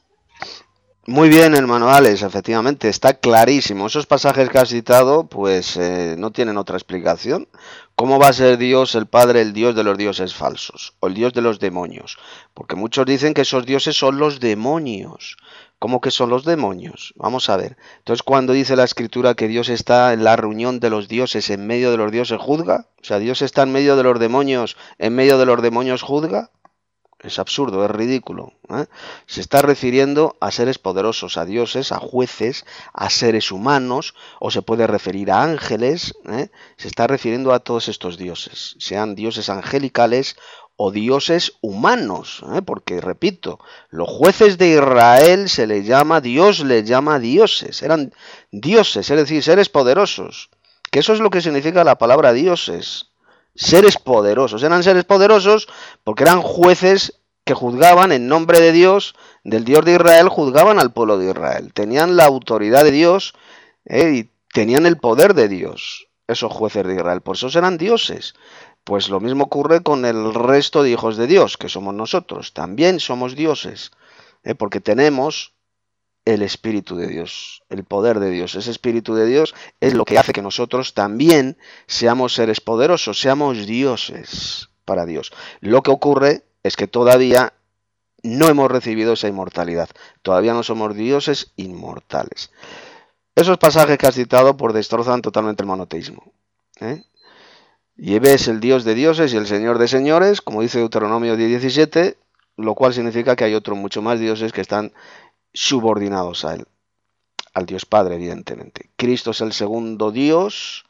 Muy bien, hermano Alex, efectivamente, está clarísimo. Esos pasajes que has citado, pues no tienen otra explicación. ¿Cómo va a ser Dios, el Padre, el Dios de los dioses falsos? O el Dios de los demonios. Porque muchos dicen que esos dioses son los demonios. ¿Cómo que son los demonios? Vamos a ver. Entonces, cuando dice la Escritura que Dios está en la reunión de los dioses, en medio de los dioses juzga, o sea, Dios está en medio de los demonios, en medio de los demonios juzga, es absurdo, es ridículo, ¿eh? Se está refiriendo a seres poderosos, a dioses, a jueces, a seres humanos, o se puede referir a ángeles, ¿eh? Se está refiriendo a todos estos dioses, sean dioses angelicales o dioses humanos, ¿eh? Porque, repito, los jueces de Israel se les llama, Dios les llama dioses, eran dioses, es decir, seres poderosos, que eso es lo que significa la palabra dioses. Seres poderosos, eran seres poderosos porque eran jueces que juzgaban en nombre de Dios, del Dios de Israel, juzgaban al pueblo de Israel. Tenían la autoridad de Dios y tenían el poder de Dios, esos jueces de Israel. Por eso eran dioses. Pues lo mismo ocurre con el resto de hijos de Dios, que somos nosotros. También somos dioses, porque tenemos el Espíritu de Dios, el poder de Dios. Ese Espíritu de Dios es lo que hace que nosotros también seamos seres poderosos, seamos dioses para Dios. Lo que ocurre es que todavía no hemos recibido esa inmortalidad. Todavía no somos dioses inmortales. Esos pasajes que has citado pues destrozan totalmente el monoteísmo, ¿eh? Yahvé es el Dios de dioses y el Señor de señores, como dice Deuteronomio 10:17, lo cual significa que hay otros mucho más dioses que están subordinados a él, al Dios Padre, evidentemente. Cristo es el segundo Dios,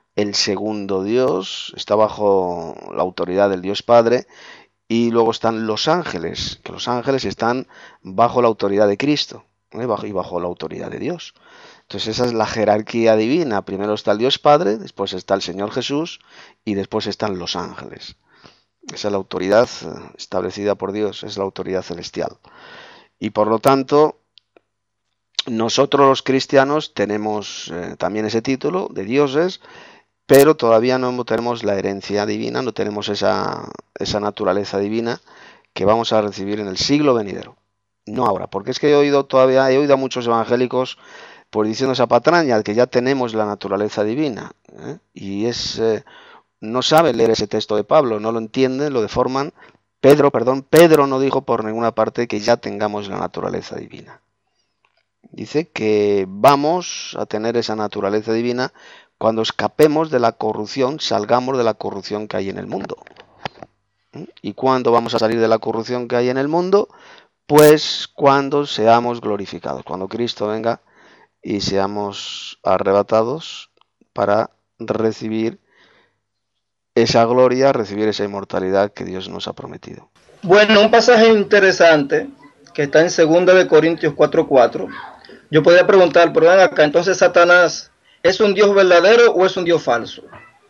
está bajo la autoridad del Dios Padre, y luego están los ángeles, que los ángeles están bajo la autoridad de Cristo, y bajo la autoridad de Dios. Entonces esa es la jerarquía divina. Primero está el Dios Padre, después está el Señor Jesús y después están los ángeles. Esa es la autoridad establecida por Dios, es la autoridad celestial. Y por lo tanto, nosotros los cristianos tenemos también ese título de dioses, pero todavía no tenemos la herencia divina, no tenemos esa naturaleza divina que vamos a recibir en el siglo venidero. No ahora, porque es que he oído a muchos evangélicos pues diciendo esa patraña, que ya tenemos la naturaleza divina, y no saben leer ese texto de Pablo, no lo entienden, lo deforman. Pedro no dijo por ninguna parte que ya tengamos la naturaleza divina. Dice que vamos a tener esa naturaleza divina cuando escapemos de la corrupción, salgamos de la corrupción que hay en el mundo. ¿Y cuándo vamos a salir de la corrupción que hay en el mundo? Pues cuando seamos glorificados, cuando Cristo venga y seamos arrebatados para recibir esa gloria, recibir esa inmortalidad que Dios nos ha prometido. Bueno, un pasaje interesante que está en 2 Corintios 4:4. Yo podría preguntar, pero ven acá, entonces Satanás, ¿es un Dios verdadero o es un Dios falso?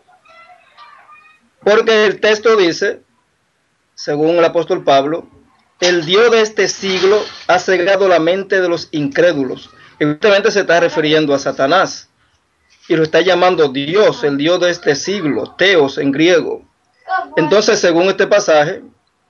Porque el texto dice, según el apóstol Pablo, el Dios de este siglo ha cegado la mente de los incrédulos. Evidentemente se está refiriendo a Satanás y lo está llamando Dios, el Dios de este siglo, Theos en griego. Entonces, según este pasaje,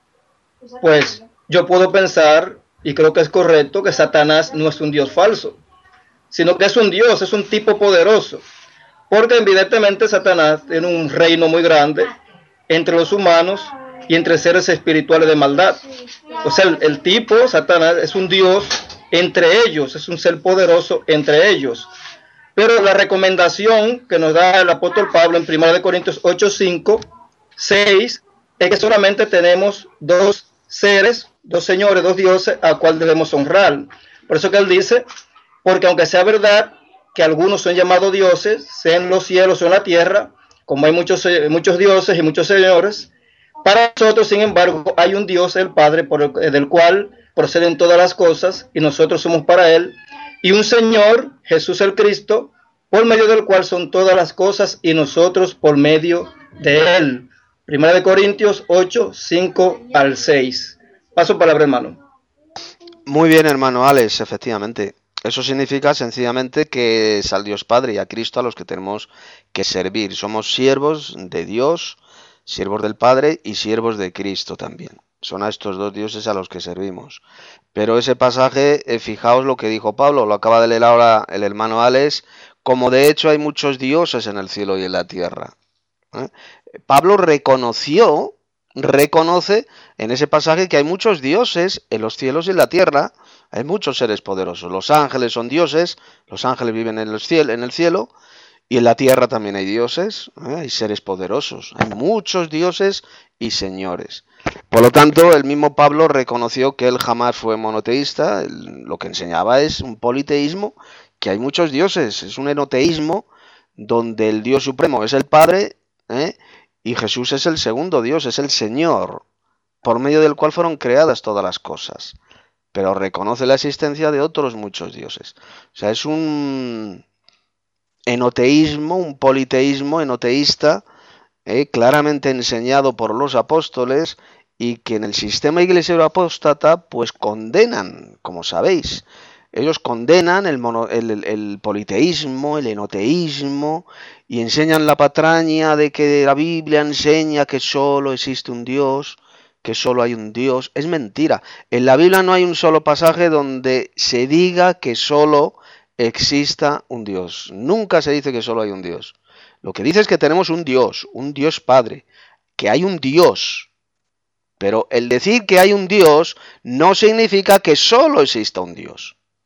pues yo puedo pensar, y creo que es correcto, que Satanás no es un Dios falso, sino que es un Dios, es un tipo poderoso, porque evidentemente Satanás tiene un reino muy grande entre los humanos y entre seres espirituales de maldad. O sea, el tipo, Satanás, es un Dios entre ellos, es un ser poderoso entre ellos. Pero la recomendación que nos da el apóstol Pablo en 1 Corintios 8:5, 6, es que solamente tenemos dos seres, dos señores, dos dioses a cual debemos honrar. Por eso que él dice, porque aunque sea verdad que algunos son llamados dioses, sea en los cielos o en la tierra, como hay muchos dioses y muchos señores, para nosotros, sin embargo, hay un Dios, el Padre, del cual proceden todas las cosas, y nosotros somos para Él, y un Señor, Jesús el Cristo, por medio del cual son todas las cosas, y nosotros por medio de Él. 1 Corintios 8, 5 al 6. Paso palabra, hermano. Muy bien, hermano Alex, efectivamente. Eso significa sencillamente que es al Dios Padre y a Cristo a los que tenemos que servir. Somos siervos de Dios, siervos del Padre y siervos de Cristo también. Son a estos dos dioses a los que servimos. Pero ese pasaje, fijaos lo que dijo Pablo, lo acaba de leer ahora el hermano Alex, como de hecho hay muchos dioses en el cielo y en la tierra. Pablo reconoce en ese pasaje que hay muchos dioses en los cielos y en la tierra, hay muchos seres poderosos. Los ángeles son dioses, los ángeles viven en el cielo, y en la tierra también hay dioses, hay seres poderosos, hay muchos dioses y señores. Por lo tanto, el mismo Pablo reconoció que él jamás fue monoteísta, lo que enseñaba es un politeísmo, que hay muchos dioses, es un enoteísmo donde el Dios supremo es el Padre, y Jesús es el segundo Dios, es el Señor, por medio del cual fueron creadas todas las cosas. Pero reconoce la existencia de otros muchos dioses. O sea, es un enoteísmo, un politeísmo enoteísta, claramente enseñado por los apóstoles y que en el sistema iglesiero apóstata pues condenan, como sabéis. Ellos condenan el politeísmo, el enoteísmo y enseñan la patraña de que la Biblia enseña que solo existe un Dios, que solo hay un Dios. Es mentira. En la Biblia no hay un solo pasaje donde se diga que solo exista un Dios. Nunca se dice que solo hay un Dios. Lo que dice es que tenemos un Dios Padre, que hay un Dios. Pero el decir que hay un Dios no significa que solo exista un Dios.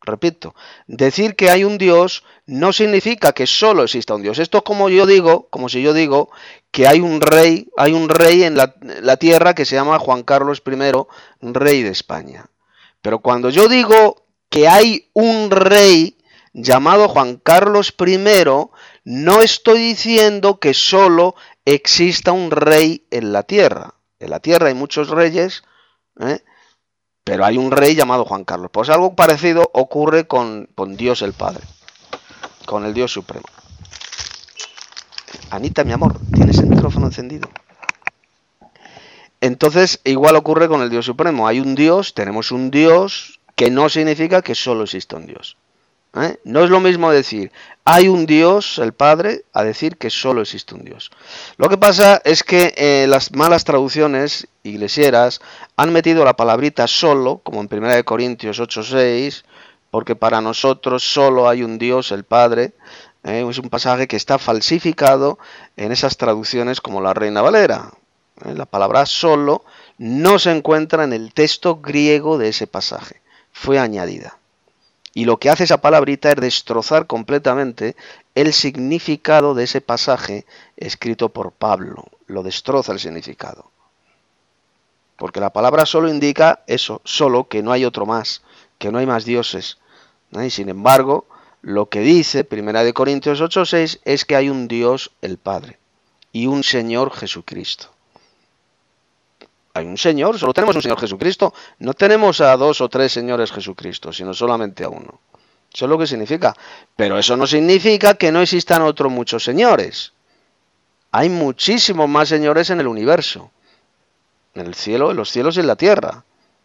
Repito, decir que hay un Dios no significa que solo exista un Dios. Esto es como si yo digo que hay un rey en la tierra que se llama Juan Carlos I, rey de España. Pero cuando yo digo que hay un rey llamado Juan Carlos I, no estoy diciendo que solo exista un rey en la tierra. En la tierra hay muchos reyes, pero hay un rey llamado Juan Carlos. Pues algo parecido ocurre con Dios el Padre, con el Dios Supremo. Anita, mi amor, ¿tienes el micrófono encendido? Entonces, igual ocurre con el Dios Supremo. Hay un Dios, tenemos un Dios, que no significa que solo exista un Dios. No es lo mismo decir hay un Dios, el Padre, a decir que solo existe un Dios. Lo que pasa es que las malas traducciones iglesieras han metido la palabrita solo, como en 1 Corintios 8:6, porque para nosotros solo hay un Dios, el Padre. Es un pasaje que está falsificado en esas traducciones como la Reina Valera. La palabra solo no se encuentra en el texto griego de ese pasaje, fue añadida. Y lo que hace esa palabrita es destrozar completamente el significado de ese pasaje escrito por Pablo. Lo destroza el significado. Porque la palabra solo indica eso, solo, que no hay otro más, que no hay más dioses. Y sin embargo, lo que dice 1 Corintios 8:6 es que hay un Dios, el Padre, y un Señor Jesucristo. Hay un Señor, solo tenemos un Señor Jesucristo. No tenemos a 2 o 3 señores Jesucristo, sino solamente a uno. Eso es lo que significa. Pero eso no significa que no existan otros muchos señores. Hay muchísimos más señores en el universo. En el cielo, en los cielos y en la tierra.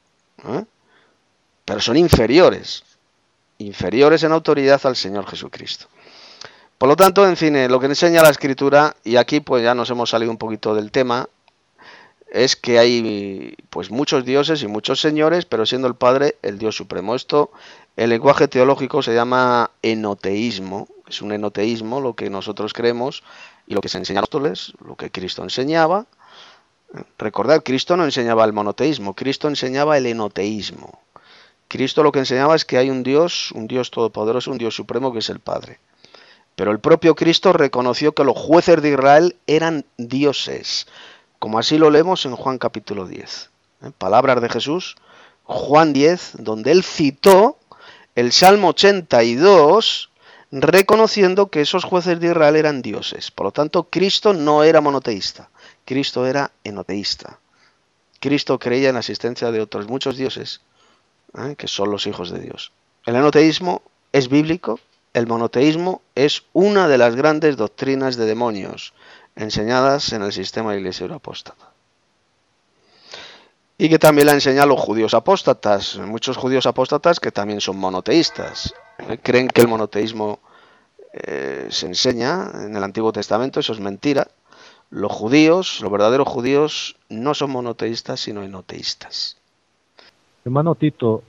Pero son inferiores. Inferiores en autoridad al Señor Jesucristo. Por lo tanto, en fin, lo que enseña la Escritura, y aquí pues ya nos hemos salido un poquito del tema, es que hay pues muchos dioses y muchos señores, pero siendo el Padre el Dios Supremo. Esto en lenguaje teológico se llama enoteísmo. Es un enoteísmo lo que nosotros creemos y lo que se enseña a los apóstoles, lo que Cristo enseñaba. Recordad, Cristo no enseñaba el monoteísmo, Cristo enseñaba el enoteísmo. Cristo lo que enseñaba es que hay un Dios todopoderoso, un Dios supremo que es el Padre. Pero el propio Cristo reconoció que los jueces de Israel eran dioses, como así lo leemos en Juan capítulo 10. Palabras de Jesús, Juan 10, donde él citó el Salmo 82, reconociendo que esos jueces de Israel eran dioses. Por lo tanto, Cristo no era monoteísta, Cristo era enoteísta. Cristo creía en la existencia de otros muchos dioses, que son los hijos de Dios. El enoteísmo es bíblico, el monoteísmo es una de las grandes doctrinas de demonios enseñadas en el sistema iglesiero apóstata. Y que también la enseñan los judíos apóstatas, muchos judíos apóstatas que también son monoteístas. Creen que el monoteísmo se enseña en el Antiguo Testamento, eso es mentira. Los judíos, los verdaderos judíos, no son monoteístas, sino enoteístas. Hermano Tito,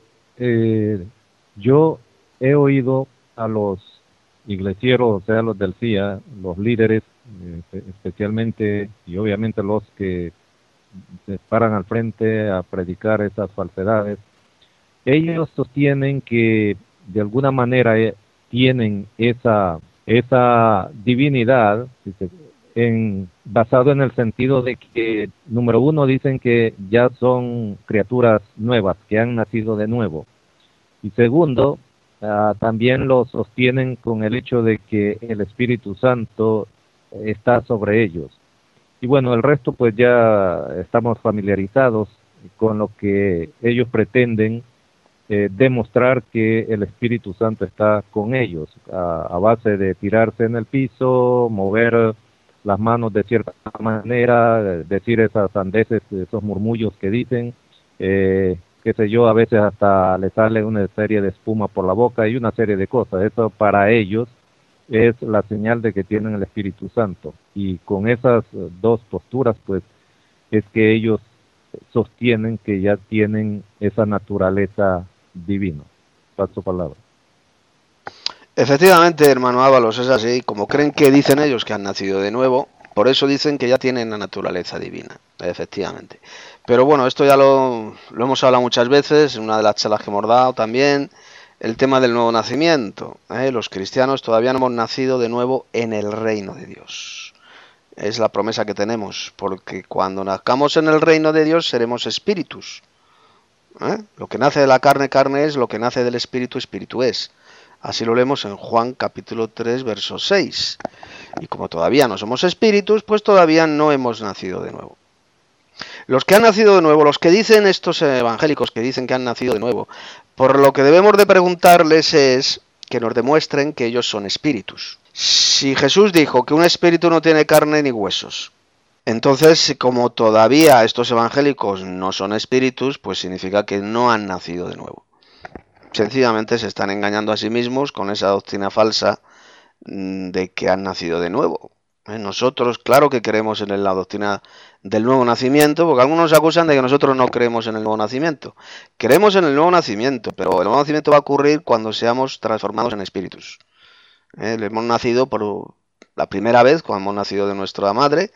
yo he oído a los iglesieros, o sea, los del CIA, los líderes, especialmente y obviamente los que se paran al frente a predicar esas falsedades, ellos sostienen que de alguna manera tienen esa divinidad basado en el sentido de que, número uno, dicen que ya son criaturas nuevas, que han nacido de nuevo, y segundo, también lo sostienen con el hecho de que el Espíritu Santo está sobre ellos. Y bueno, el resto pues ya estamos familiarizados con lo que ellos pretenden demostrar que el Espíritu Santo está con ellos, a base de tirarse en el piso, mover las manos de cierta manera, decir esas sandeces, esos murmullos que dicen, qué sé yo, a veces hasta le sale una serie de espuma por la boca y una serie de cosas. Eso para ellos es la señal de que tienen el Espíritu Santo. Y con esas dos posturas, pues, es que ellos sostienen que ya tienen esa naturaleza divina. Paso palabra. Efectivamente, hermano Ábalos, es así. Como creen que dicen ellos que han nacido de nuevo, por eso dicen que ya tienen la naturaleza divina, efectivamente. Pero bueno, esto ya lo hemos hablado muchas veces, en una de las charlas que hemos dado también. el tema del nuevo nacimiento. Los cristianos todavía no hemos nacido de nuevo en el reino de Dios. Es la promesa que tenemos, porque cuando nazcamos en el reino de Dios seremos espíritus. Lo que nace de la carne, carne es; lo que nace del espíritu, espíritu es. Así lo leemos en Juan capítulo 3, verso 6. Y como todavía no somos espíritus, pues todavía no hemos nacido de nuevo. Los que han nacido de nuevo, los que dicen estos evangélicos que dicen que han nacido de nuevo, por lo que debemos de preguntarles es que nos demuestren que ellos son espíritus. Si Jesús dijo que un espíritu no tiene carne ni huesos, entonces, como todavía estos evangélicos no son espíritus, pues significa que no han nacido de nuevo. Sencillamente se están engañando a sí mismos con esa doctrina falsa de que han nacido de nuevo. Nosotros, claro que creemos en la doctrina del nuevo nacimiento, porque algunos acusan de que nosotros no creemos en el nuevo nacimiento. Creemos en el nuevo nacimiento, pero el nuevo nacimiento va a ocurrir cuando seamos transformados en espíritus. Hemos nacido por la primera vez, cuando hemos nacido de nuestra madre,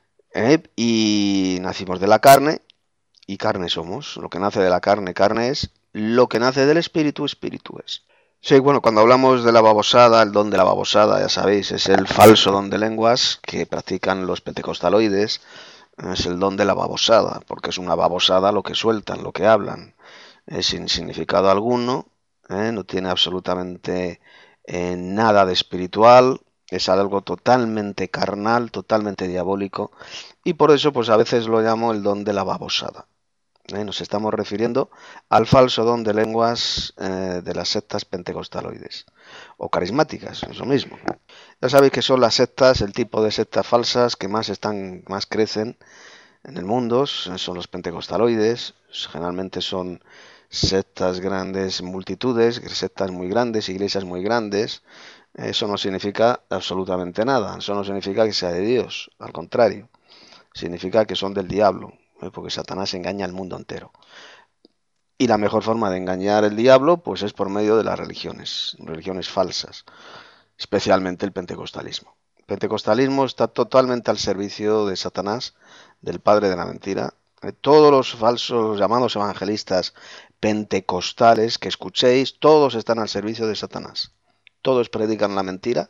y nacimos de la carne, y carne somos. Lo que nace de la carne, carne es; lo que nace del espíritu, espíritu es. Sí, bueno, cuando hablamos de la babosada, el don de la babosada, ya sabéis, es el falso don de lenguas que practican los pentecostaloides. Es el don de la babosada, porque es una babosada lo que sueltan, lo que hablan. Es sin significado alguno, no tiene absolutamente nada de espiritual. Es algo totalmente carnal, totalmente diabólico, y por eso pues a veces lo llamo el don de la babosada. Nos estamos refiriendo al falso don de lenguas de las sectas pentecostaloides o carismáticas, es lo mismo. Ya sabéis que son las sectas, el tipo de sectas falsas que más crecen en el mundo, son los pentecostaloides. Generalmente son sectas grandes, multitudes, sectas muy grandes, iglesias muy grandes. Eso no significa absolutamente nada, eso no significa que sea de Dios, al contrario, significa que son del diablo, porque Satanás engaña al mundo entero. Y la mejor forma de engañar al diablo pues es por medio de las religiones falsas, especialmente el pentecostalismo. El pentecostalismo está totalmente al servicio de Satanás, del padre de la mentira. Todos los falsos llamados evangelistas pentecostales que escuchéis, todos están al servicio de Satanás. Todos predican la mentira,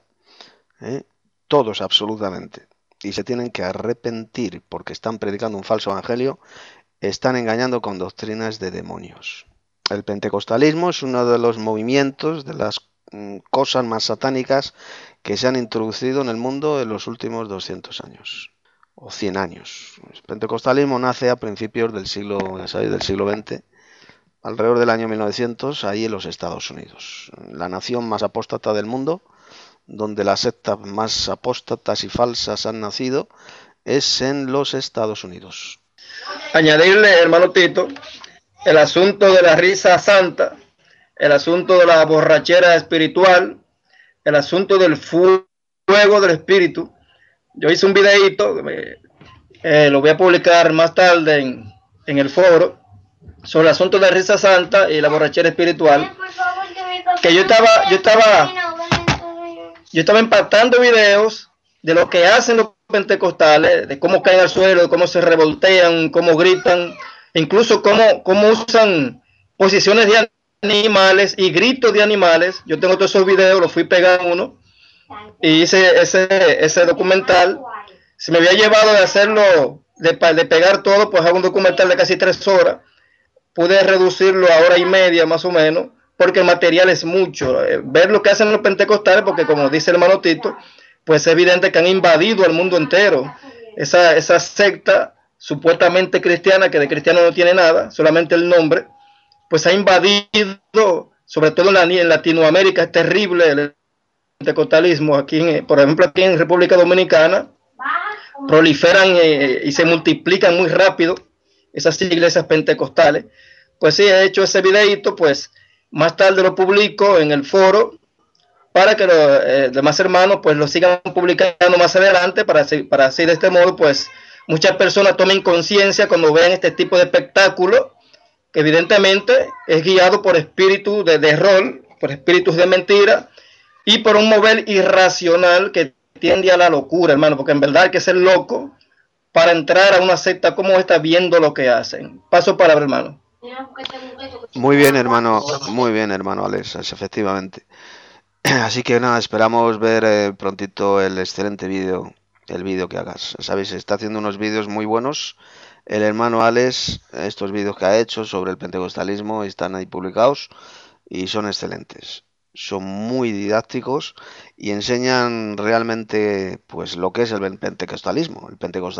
todos absolutamente, y se tienen que arrepentir porque están predicando un falso evangelio, están engañando con doctrinas de demonios. El pentecostalismo es uno de los movimientos, de las cosas más satánicas que se han introducido en el mundo en los últimos 200 años o 100 años. El pentecostalismo nace a principios del siglo, ya sabéis, del siglo XX, alrededor del año 1900, ahí en los Estados Unidos, la nación más apóstata del mundo, donde las sectas más apóstatas y falsas han nacido, es en los Estados Unidos. Añadirle, hermano Tito, el asunto de la risa santa, el asunto de la borrachera espiritual, el asunto del fuego del espíritu. Yo hice un videíto, lo voy a publicar más tarde en el foro, sobre el asunto de la risa santa y la borrachera espiritual, que yo estaba empatando videos de lo que hacen los pentecostales, de cómo caen al suelo, de cómo se revoltean, cómo gritan, incluso cómo usan posiciones de animales y gritos de animales. Yo tengo todos esos videos, los fui pegando uno y hice ese documental. Si me había llevado de hacerlo, de pegar todo, pues hago un documental de casi 3 horas. Pude reducirlo a 1 hora y media más o menos, porque el material es mucho. Ver lo que hacen los pentecostales, porque como dice el hermano Tito, pues es evidente que han invadido el mundo entero. Esa secta supuestamente cristiana, que de cristiano no tiene nada, solamente el nombre, pues ha invadido, sobre todo en Latinoamérica. Es terrible el pentecostalismo. Aquí, por ejemplo, aquí en República Dominicana, proliferan y se multiplican muy rápido esas iglesias pentecostales. Pues sí, he hecho ese videito, pues más tarde lo publico en el foro para que los demás hermanos pues lo sigan publicando más adelante, para así de este modo pues muchas personas tomen conciencia cuando vean este tipo de espectáculo, que evidentemente es guiado por espíritus de error, por espíritus de mentira y por un mover irracional que tiende a la locura, hermano, porque en verdad hay que ser loco para entrar a una secta como esta viendo lo que hacen. Paso palabra, hermano. Muy bien, hermano Alex, efectivamente. Así que nada, esperamos ver prontito el excelente vídeo, el vídeo que hagas. Sabéis, está haciendo unos vídeos muy buenos. El hermano Alex, estos vídeos que ha hecho sobre el pentecostalismo están ahí publicados y son excelentes. Son muy didácticos y enseñan realmente pues lo que es el pentecostalismo,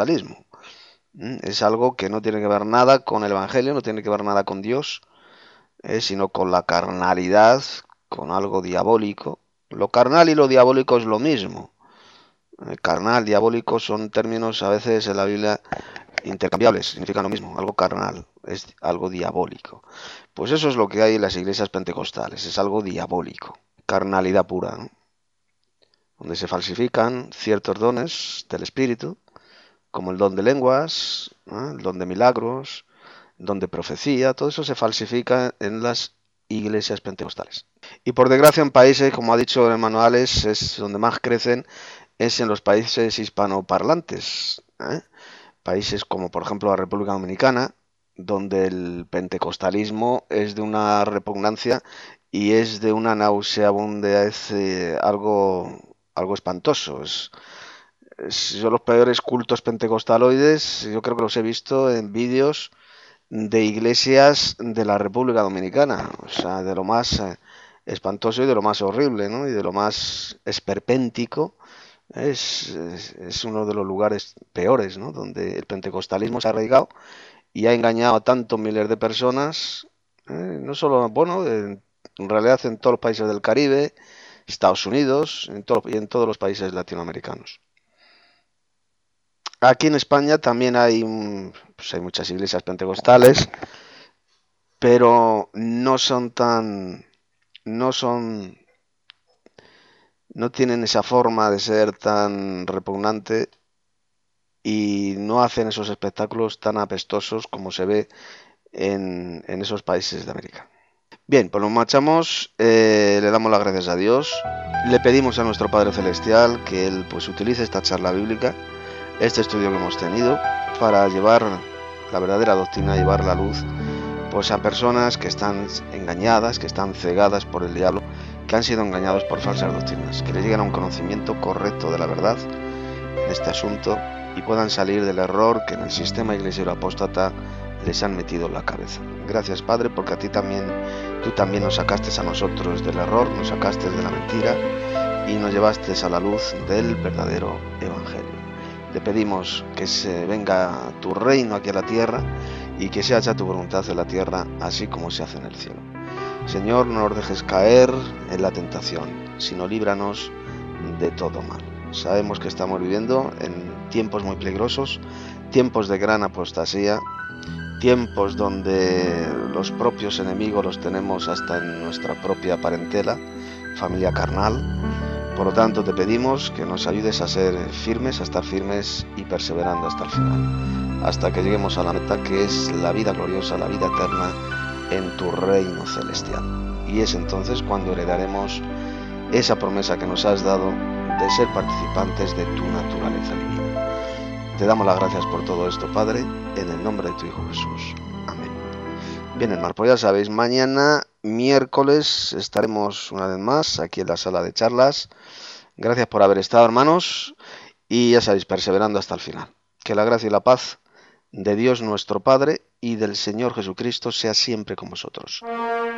Es algo que no tiene que ver nada con el Evangelio, no tiene que ver nada con Dios, sino con la carnalidad, con algo diabólico. Lo carnal y lo diabólico es lo mismo. Carnal, diabólico son términos a veces en la Biblia intercambiables, significan lo mismo. Algo carnal es algo diabólico. Pues eso es lo que hay en las iglesias pentecostales, es algo diabólico, carnalidad pura, ¿no? Donde se falsifican ciertos dones del Espíritu, como el don de lenguas, ¿no? El don de milagros, el don de profecía, todo eso se falsifica en las iglesias pentecostales. Y por desgracia en países, como ha dicho el hermano Alex, es donde más crecen, es en los países hispanoparlantes, países como por ejemplo la República Dominicana, donde el pentecostalismo es de una repugnancia y es de una nauseabundez, algo espantoso. Son los peores cultos pentecostaloides, yo creo que los he visto en vídeos de iglesias de la República Dominicana, o sea, de lo más espantoso y de lo más horrible, ¿no? Y de lo más esperpéntico. Es uno de los lugares peores, ¿no? Donde el pentecostalismo se ha arraigado y ha engañado a tantos miles de personas, no solo, bueno, en realidad en todos los países del Caribe, Estados Unidos y en todos los países latinoamericanos. Aquí en España también hay muchas iglesias pentecostales, pero no tienen esa forma de ser tan repugnante y no hacen esos espectáculos tan apestosos como se ve en esos países de América. Bien, pues nos marchamos, le damos las gracias a Dios, le pedimos a nuestro Padre Celestial que Él pues utilice esta charla bíblica, este estudio que hemos tenido, para llevar la verdadera doctrina, llevar la luz pues a personas que están engañadas, que están cegadas por el diablo, que han sido engañados por falsas doctrinas, que les lleguen a un conocimiento correcto de la verdad en este asunto y puedan salir del error que en el sistema iglesiero apóstata les han metido en la cabeza. Gracias, Padre, porque tú también nos sacaste a nosotros del error, nos sacaste de la mentira y nos llevaste a la luz del verdadero Evangelio. Te pedimos que se venga tu reino aquí a la tierra y que se haga tu voluntad en la tierra, así como se hace en el cielo. Señor, no nos dejes caer en la tentación, sino líbranos de todo mal. Sabemos que estamos viviendo en tiempos muy peligrosos, tiempos de gran apostasía, tiempos donde los propios enemigos los tenemos hasta en nuestra propia parentela, familia carnal. Por lo tanto, te pedimos que nos ayudes a ser firmes, a estar firmes y perseverando hasta el final, hasta que lleguemos a la meta, que es la vida gloriosa, la vida eterna en tu reino celestial. Y es entonces cuando heredaremos esa promesa que nos has dado de ser participantes de tu naturaleza divina. Te damos las gracias por todo esto, Padre, en el nombre de tu Hijo Jesús. Amén. Bien, hermanos, pues ya sabéis, mañana, miércoles, estaremos una vez más aquí en la sala de charlas. Gracias por haber estado, hermanos, y ya sabéis, perseverando hasta el final. Que la gracia y la paz de Dios nuestro Padre y del Señor Jesucristo sea siempre con vosotros.